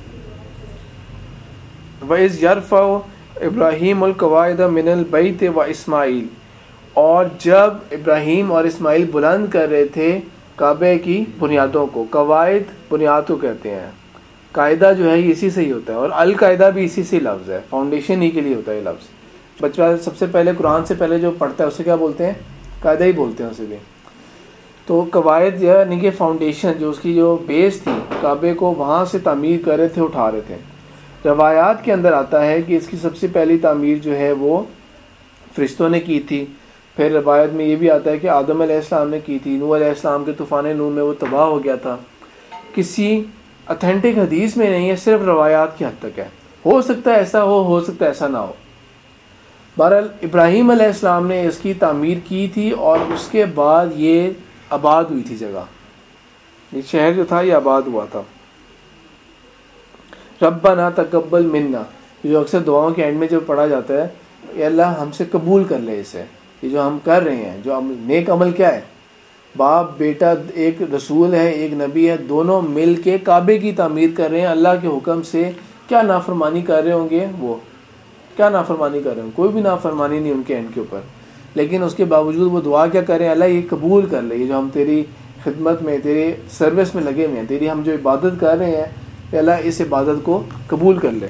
S1: وَإِذْ يَرْفَعُ إِبْرَاهِيمُ الْقَوَاعِدَ مِنَ الْبَيْتِ وَإِسْمَاعِيلُ, اور جب ابراہیم اور اسماعیل بلند کر رہے تھے کعبے کی بنیادوں کو. قواعد بنیاد کو کہتے ہیں, قاعدہ جو ہے یہ اسی سے ہی ہوتا ہے, اور القاعدہ بھی اسی سے لفظ ہے, فاؤنڈیشن ہی کے لیے ہوتا ہے یہ لفظ. بچہ سب سے پہلے قرآن سے پہلے جو پڑھتا ہے اسے کیا بولتے ہیں؟ قاعدہ ہی بولتے ہیں اسے بھی. تو قواعد یعنی کہ فاؤنڈیشن, جو اس کی جو بیس تھی کعبے کو وہاں سے تعمیر کر رہے تھے, اٹھا رہے تھے. روایات کے اندر آتا ہے کہ اس کی سب سے پہلی تعمیر جو ہے وہ فرشتوں نے کی تھی. پھر روایت میں یہ بھی آتا ہے کہ آدم علیہ السلام نے کی تھی. نوح علیہ السلام کے طوفان نوح میں وہ تباہ ہو گیا تھا. کسی اتھینٹک حدیث میں نہیں ہے, صرف روایات کی حد تک ہے. ہو سکتا ہے ایسا ہو سکتا ہے ایسا نہ ہو. بہرحال ابراہیم علیہ السلام نے اس کی تعمیر کی تھی, اور اس کے بعد یہ آباد ہوئی تھی جگہ, یہ شہر جو تھا یہ آباد ہوا تھا. ربنا تقبل منا, جو اکثر دعاؤں کے اینڈ میں جو پڑھا جاتا ہے, اے اللہ ہم سے قبول کر لے اسے, یہ جو ہم کر رہے ہیں, جو نیک عمل کیا ہے, باپ بیٹا, ایک رسول ہے ایک نبی ہے, دونوں مل کے کعبے کی تعمیر کر رہے ہیں اللہ کے حکم سے. کیا نافرمانی کر رہے ہوں گے وہ, کیا نافرمانی کر رہے ہوں, کوئی بھی نافرمانی نہیں ان کے اینڈ کے اوپر, لیکن اس کے باوجود وہ دعا کیا کر رہے ہیں, اللہ یہ قبول کر لے, یہ جو ہم تیری خدمت میں تیری سروس میں لگے ہوئے ہیں, تیری ہم جو عبادت کر رہے ہیں, اللہ اس عبادت کو قبول کر لے.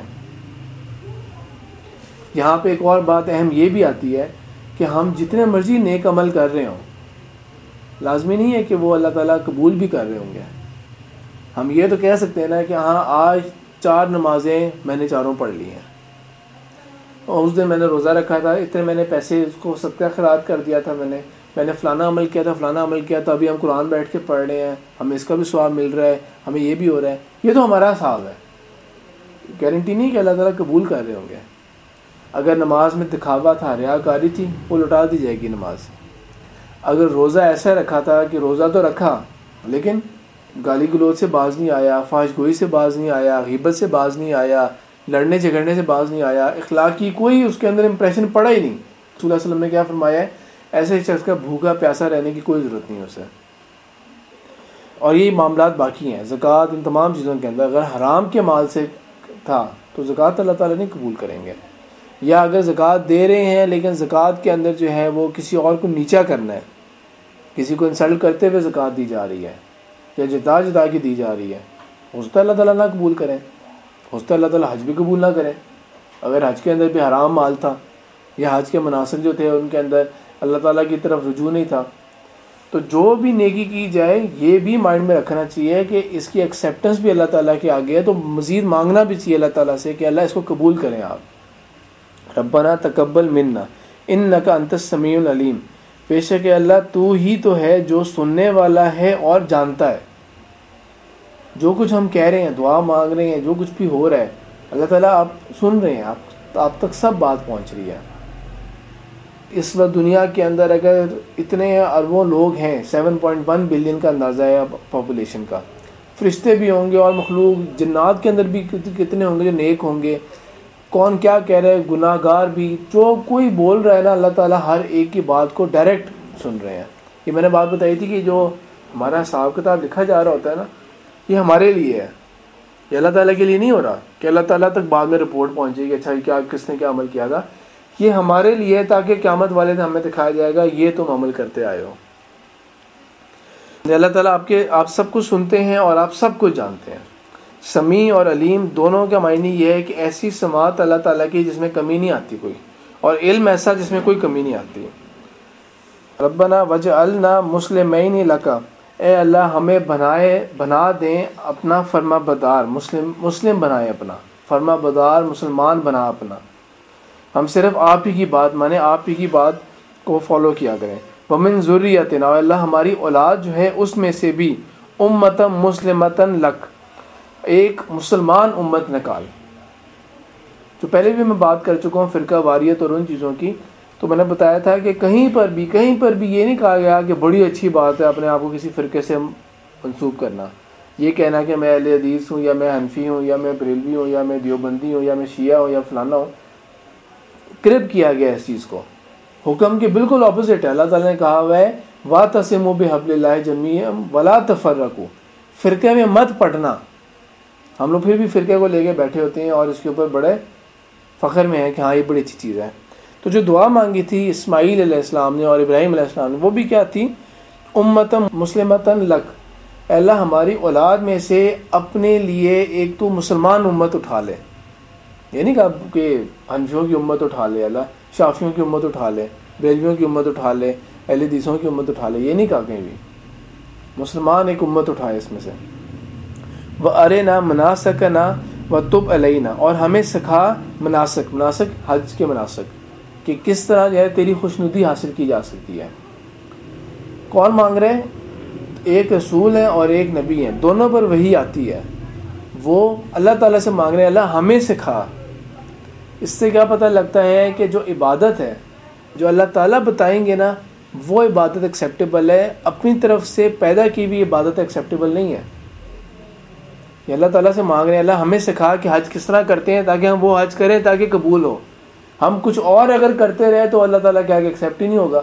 S1: یہاں پہ ایک اور بات اہم یہ بھی آتی ہے کہ ہم جتنے مرضی نیک عمل کر رہے ہوں, لازمی نہیں ہے کہ وہ اللہ تعالیٰ قبول بھی کر رہے ہوں گے. ہم یہ تو کہہ سکتے ہیں نا کہ ہاں آج 4 نمازیں میں نے چاروں پڑھ لی ہیں, اور اس دن میں نے روزہ رکھا تھا, اتنے میں نے پیسے اس کو صدقہ خیرات کر دیا تھا, میں نے فلانا عمل کیا تھا, فلانا عمل کیا تھا, ابھی ہم قرآن بیٹھ کے پڑھ رہے ہیں, ہمیں اس کا بھی ثواب مل رہا ہے, ہمیں یہ بھی ہو رہا ہے. یہ تو ہمارا حساب ہے, گارنٹی نہیں کہ اللہ تعالیٰ قبول کر رہے ہوں گے. اگر نماز میں دکھاوا تھا, ریاکاری تھی, وہ لوٹا دی جائے گی نماز. اگر روزہ ایسا رکھا تھا کہ روزہ تو رکھا لیکن گالی گلوچ سے باز نہیں آیا, فحش گوئی سے باز نہیں آیا, غیبت سے باز نہیں آیا, لڑنے جھگڑنے سے باز نہیں آیا, اخلاق کی کوئی اس کے اندر امپریشن پڑا ہی نہیں. رسول اللہ علیہ وسلم نے کیا فرمایا ہے, ایسے شخص کا بھوکا پیاسا رہنے کی کوئی ضرورت نہیں اسے. اور یہ معاملات باقی ہیں, زکوٰۃ, ان تمام چیزوں کے اندر اگر حرام کے مال سے تھا تو زکوٰۃ اللہ تعالیٰ نہیں قبول کریں گے. یا اگر زکوٰۃ دے رہے ہیں لیکن زکوٰۃ کے اندر جو ہے وہ کسی اور کو نیچا کرنا ہے, کسی کو انسلٹ کرتے ہوئے زکوٰۃ دی جا رہی ہے یا جتا جتا کے دی جا رہی ہے، ہو سکتا ہے اللہ تعالیٰ نہ قبول کریں، ہو سکتا ہے اللہ تعالیٰ حج بھی قبول نہ کریں۔ اگر حج کے اندر بھی حرام مال تھا یا حج کے مناسک جو تھے ان کے اندر اللہ تعالیٰ کی طرف رجوع نہیں تھا، تو جو بھی نیکی کی جائے یہ بھی مائنڈ میں رکھنا چاہیے کہ اس کی ایکسیپٹنس بھی اللہ تعالیٰ کے آگے ہے، تو مزید مانگنا بھی چاہیے اللہ تعالیٰ سے کہ اللہ اس کو قبول کریں آپ۔ ربنا تقبل منا انک انت السمیع العلیم، بے شک اللہ تو ہی تو ہے جو سننے والا ہے اور جانتا ہے۔ جو کچھ ہم کہہ رہے ہیں، دعا مانگ رہے ہیں، جو کچھ بھی ہو رہا ہے، اللہ تعالیٰ آپ سن رہے ہیں، آپ تک سب بات پہنچ رہی ہے۔ اس وقت دنیا کے اندر اگر اتنے اربوں لوگ ہیں، 7.1 بلین کا اندازہ ہے پاپولیشن کا، فرشتے بھی ہوں گے اور مخلوق جنات کے اندر بھی کتنے ہوں گے جو نیک ہوں گے، کون کیا کہہ رہے ہیں، گناہ گار بھی، جو کوئی بول رہا ہے نا اللہ تعالیٰ ہر ایک کی بات کو ڈائریکٹ سن رہے ہیں۔ یہ میں نے بات بتائی تھی کہ جو ہمارا حساب کتاب لکھا جا رہا ہوتا ہے نا، یہ ہمارے لیے ہے، یہ اللہ تعالیٰ کے لیے نہیں ہو رہا کہ اللہ تعالیٰ تک بعد میں رپورٹ پہنچے گی اچھا کیا کس نے کیا عمل کیا تھا۔ یہ ہمارے لیے تاکہ قیامت والے دن ہمیں دکھایا جائے گا یہ تم عمل کرتے آئے ہو۔ اللہ تعالیٰ آپ سب کچھ سنتے ہیں اور آپ سب کچھ جانتے ہیں۔ سمیع اور علیم دونوں کا معنی یہ ہے کہ ایسی سماعت اللہ تعالیٰ کی جس میں کمی نہیں آتی کوئی، اور علم ایسا جس میں کوئی کمی نہیں آتی۔ ربنا وجعلنا مسلمین لک، اے اللہ ہمیں بنا دیں اپنا فرما بدار، مسلم بنائے اپنا فرما بدار، مسلمان بنا اپنا، ہم صرف آپ ہی کی بات مانیں، آپ ہی کی بات کو فالو کیا کریں۔ ومن ذریتنا، اور اللہ ہماری اولاد جو ہے اس میں سے بھی امتا مسلمتن لک، ایک مسلمان امت نکال۔ جو پہلے بھی میں بات کر چکا ہوں فرقہ واریت اور ان چیزوں کی، تو میں نے بتایا تھا کہ کہیں پر بھی یہ نہیں کہا گیا کہ بڑی اچھی بات ہے اپنے آپ کو کسی فرقے سے منسوب کرنا، یہ کہنا کہ میں اہل حدیث ہوں یا میں حنفی ہوں یا میں بریلوی ہوں یا میں دیوبندی ہوں یا میں شیعہ ہوں یا فلانا ہوں۔ کرب کیا گیا اس چیز کو، حکم کے بالکل اپوزٹ ہے۔ اللہ تعالیٰ نے کہا ہوا ہے وَاعْتَصِمُوا بِحَبْلِ اللَّهِ جَمِيعًا وَلَا تَفَرَّقُوا، فرقے میں مت پڑنا۔ ہم لوگ پھر بھی فرقے کو لے کے بیٹھے ہوتے ہیں اور اس کے اوپر بڑے فخر میں ہیں کہ ہاں یہ بڑی اچھی چیز ہے۔ تو جو دعا مانگی تھی اسماعیل علیہ السلام نے اور ابراہیم علیہ السلام نے، وہ بھی کیا تھی؟ امتا مسلمتن لک، اے اللہ ہماری اولاد میں سے اپنے لیے ایک تو مسلمان امت اٹھا لے۔ یہ نہیں کہا کہ حنفیوں کی امت اٹھا لے اللہ، شافیوں کی امت اٹھا لے، بریلویوں کی امت اٹھا لے، اہل حدیثوں کی امت اٹھا لے، یہ نہیں کہا کہیں بھی، مسلمان ایک امت اٹھائے اس میں سے۔ وَأَرِنَا مَنَاسِكَنَا وَتُبْ عَلَيْنَا، اور ہمیں سکھا مناسک حج کے مناسک، کہ کس طرح جو ہے تیری خوشنودی حاصل کی جا سکتی ہے۔ کون مانگ رہے ہیں؟ ایک رسول ہے اور ایک نبی ہے، دونوں پر وحی آتی ہے، وہ اللہ تعالیٰ سے مانگ رہے ہیں اللہ ہمیں سکھا۔ اس سے کیا پتہ لگتا ہے کہ جو عبادت ہے جو اللہ تعالیٰ بتائیں گے نا وہ عبادت ایکسیپٹیبل ہے، اپنی طرف سے پیدا کی ہوئی عبادت ایکسیپٹیبل نہیں ہے۔ یہ اللہ تعالیٰ سے مانگ رہے ہیں اللہ ہمیں سکھا کہ حج کس طرح کرتے ہیں تاکہ ہم وہ حج کریں تاکہ قبول ہو۔ ہم کچھ اور اگر کرتے رہے تو اللہ تعالیٰ کیا کہ ایکسیپٹ ہی نہیں ہوگا۔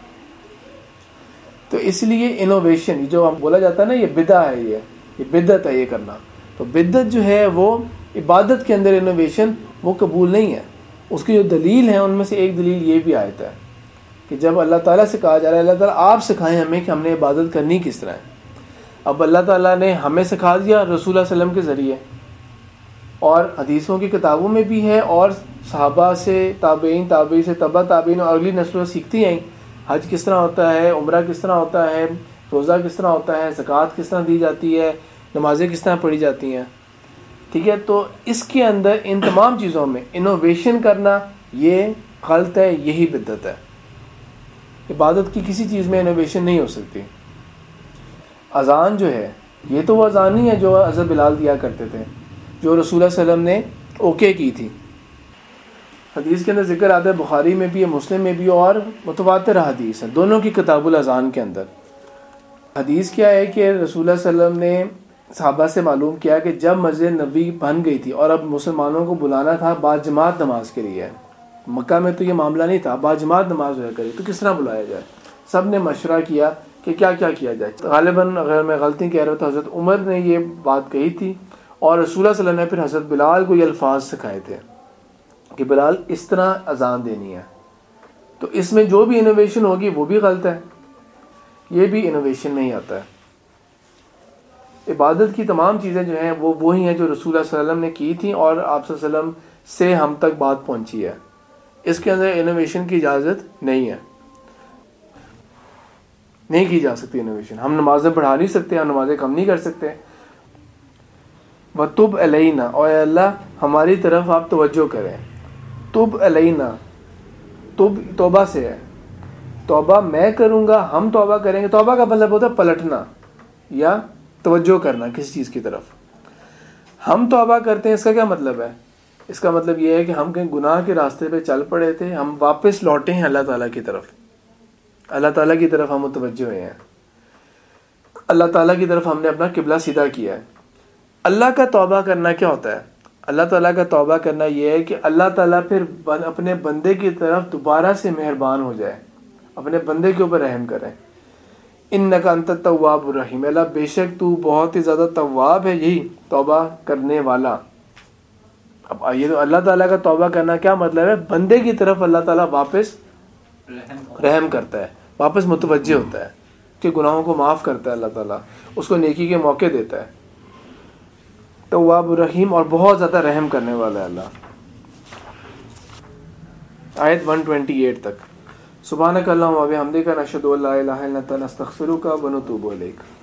S1: تو اس لیے انوویشن جو ہم بولا جاتا ہے نا یہ بدعہ ہے، یہ بدعت ہے یہ کرنا، تو بدعت جو ہے وہ عبادت کے اندر انوویشن وہ قبول نہیں ہے۔ اس کی جو دلیل ہیں ان میں سے ایک دلیل یہ بھی آیت ہے کہ جب اللہ تعالیٰ سے کہا جا رہا ہے اللہ تعالیٰ آپ سکھائیں ہمیں کہ ہم نے عبادت کرنی کس طرح ہے۔ اب اللہ تعالیٰ نے ہمیں سکھا دیا رسول اللہ صلی اللہ علیہ وسلم کے ذریعے، اور حدیثوں کی کتابوں میں بھی ہے، اور صحابہ سے تابعین سے تبع تابعین اور اگلی نسلوں سیکھتی ہیں حج کس طرح ہوتا ہے، عمرہ کس طرح ہوتا ہے، روزہ کس طرح ہوتا ہے، زکوٰۃ کس طرح دی جاتی ہے، نمازیں کس طرح پڑھی جاتی ہیں۔ ٹھیک ہے، تو اس کے اندر ان تمام چیزوں میں انوویشن کرنا یہ غلط ہے، یہی بدعت ہے۔ عبادت کی کسی چیز میں انوویشن نہیں ہو سکتی۔ اذان جو ہے یہ تو وہ اذان نہیں ہے جو حضرت بلال دیا کرتے تھے، جو رسول اللہ صلی اللہ علیہ وسلم نے اوکے کی تھی۔ حدیث کے اندر ذکر آتا ہے، بخاری میں بھی ہے، مسلم میں بھی، اور متواتر حدیث ہے دونوں کی کتاب الاذان کے اندر۔ حدیث کیا ہے کہ رسول اللہ صلی اللہ علیہ وسلم نے صحابہ سے معلوم کیا کہ جب مسجد نبی بن گئی تھی اور اب مسلمانوں کو بلانا تھا باجماعت نماز کے لیے، مکہ میں تو یہ معاملہ نہیں تھا، باجماعت نماز ہوا کرے، تو کس طرح بلایا جائے؟ سب نے مشورہ کیا کہ کیا کیا کیا جائے۔ غالباً اگر میں غلطی کہہ رہا تھا حضرت عمر نے یہ بات کہی تھی، اور رسول اللہ صلی اللہ علیہ وسلم نے پھر حضرت بلال کو یہ الفاظ سکھائے تھے کہ بلال اس طرح اذان دینی ہے۔ تو اس میں جو بھی انوویشن ہوگی وہ بھی غلط ہے، یہ بھی انوویشن میں ہی آتا ہے. عبادت کی تمام چیزیں جو ہیں وہ وہی ہیں جو رسول اللہ صلی اللہ علیہ وسلم نے کی تھیں اور آپ صلی اللہ علیہ وسلم سے ہم تک بات پہنچی ہے. اس کے اندر انوویشن کی اجازت نہیں ہے, نہیں کی جا سکتی انوویشن. ہم نمازیں پڑھا نہیں سکتے, ہم نمازیں کم نہیں کر سکتے. وَتُبْ عَلَيْنَا, اور اے اللہ ہماری طرف آپ توجہ کریں. تُبْ عَلَيْنَا, تب توبہ سے ہے, توبہ میں کروں گا, ہم توبہ کریں گے. توبہ کا مطلب ہوتا ہے پلٹنا یا توجہ کرنا کسی چیز کی طرف. ہم توبہ کرتے ہیں, اس کا کیا مطلب ہے؟ اس کا مطلب یہ ہے کہ ہم کہیں گناہ کے راستے پہ چل پڑے تھے, ہم واپس لوٹے ہیں اللہ تعالیٰ کی طرف. اللہ تعالیٰ کی طرف ہم متوجہ ہوئے ہیں, اللہ تعالیٰ کی طرف ہم نے اپنا قبلہ سیدھا کیا ہے. اللہ کا توبہ کرنا کیا ہوتا ہے؟ اللہ تعالیٰ کا توبہ کرنا یہ ہے کہ اللہ تعالیٰ پھر اپنے بندے کی طرف دوبارہ سے مہربان ہو جائے, اپنے بندے کے اوپر رحم کرے. انک انت التواب الرحیم, اللہ بے شک تو بہت ہی زیادہ تواب ہے, یہی توبہ کرنے والا. اب آئیے تو اللہ تعالیٰ کا توبہ کرنا کیا مطلب ہے؟ بندے کی طرف اللہ تعالیٰ واپس رحم کرتا ہے, واپس متوجہ ہوتا ہے کہ گناہوں کو معاف کرتا ہے اللہ تعالیٰ, اس کو نیکی کے موقع دیتا ہے. تواب الرحیم, اور بہت زیادہ رحم کرنے والا ہے اللہ. آیت 128 تک. سبحانک اللہم و بحمدک نشہد ان لا الہ الا انت نستغفرک و نتوب الیک.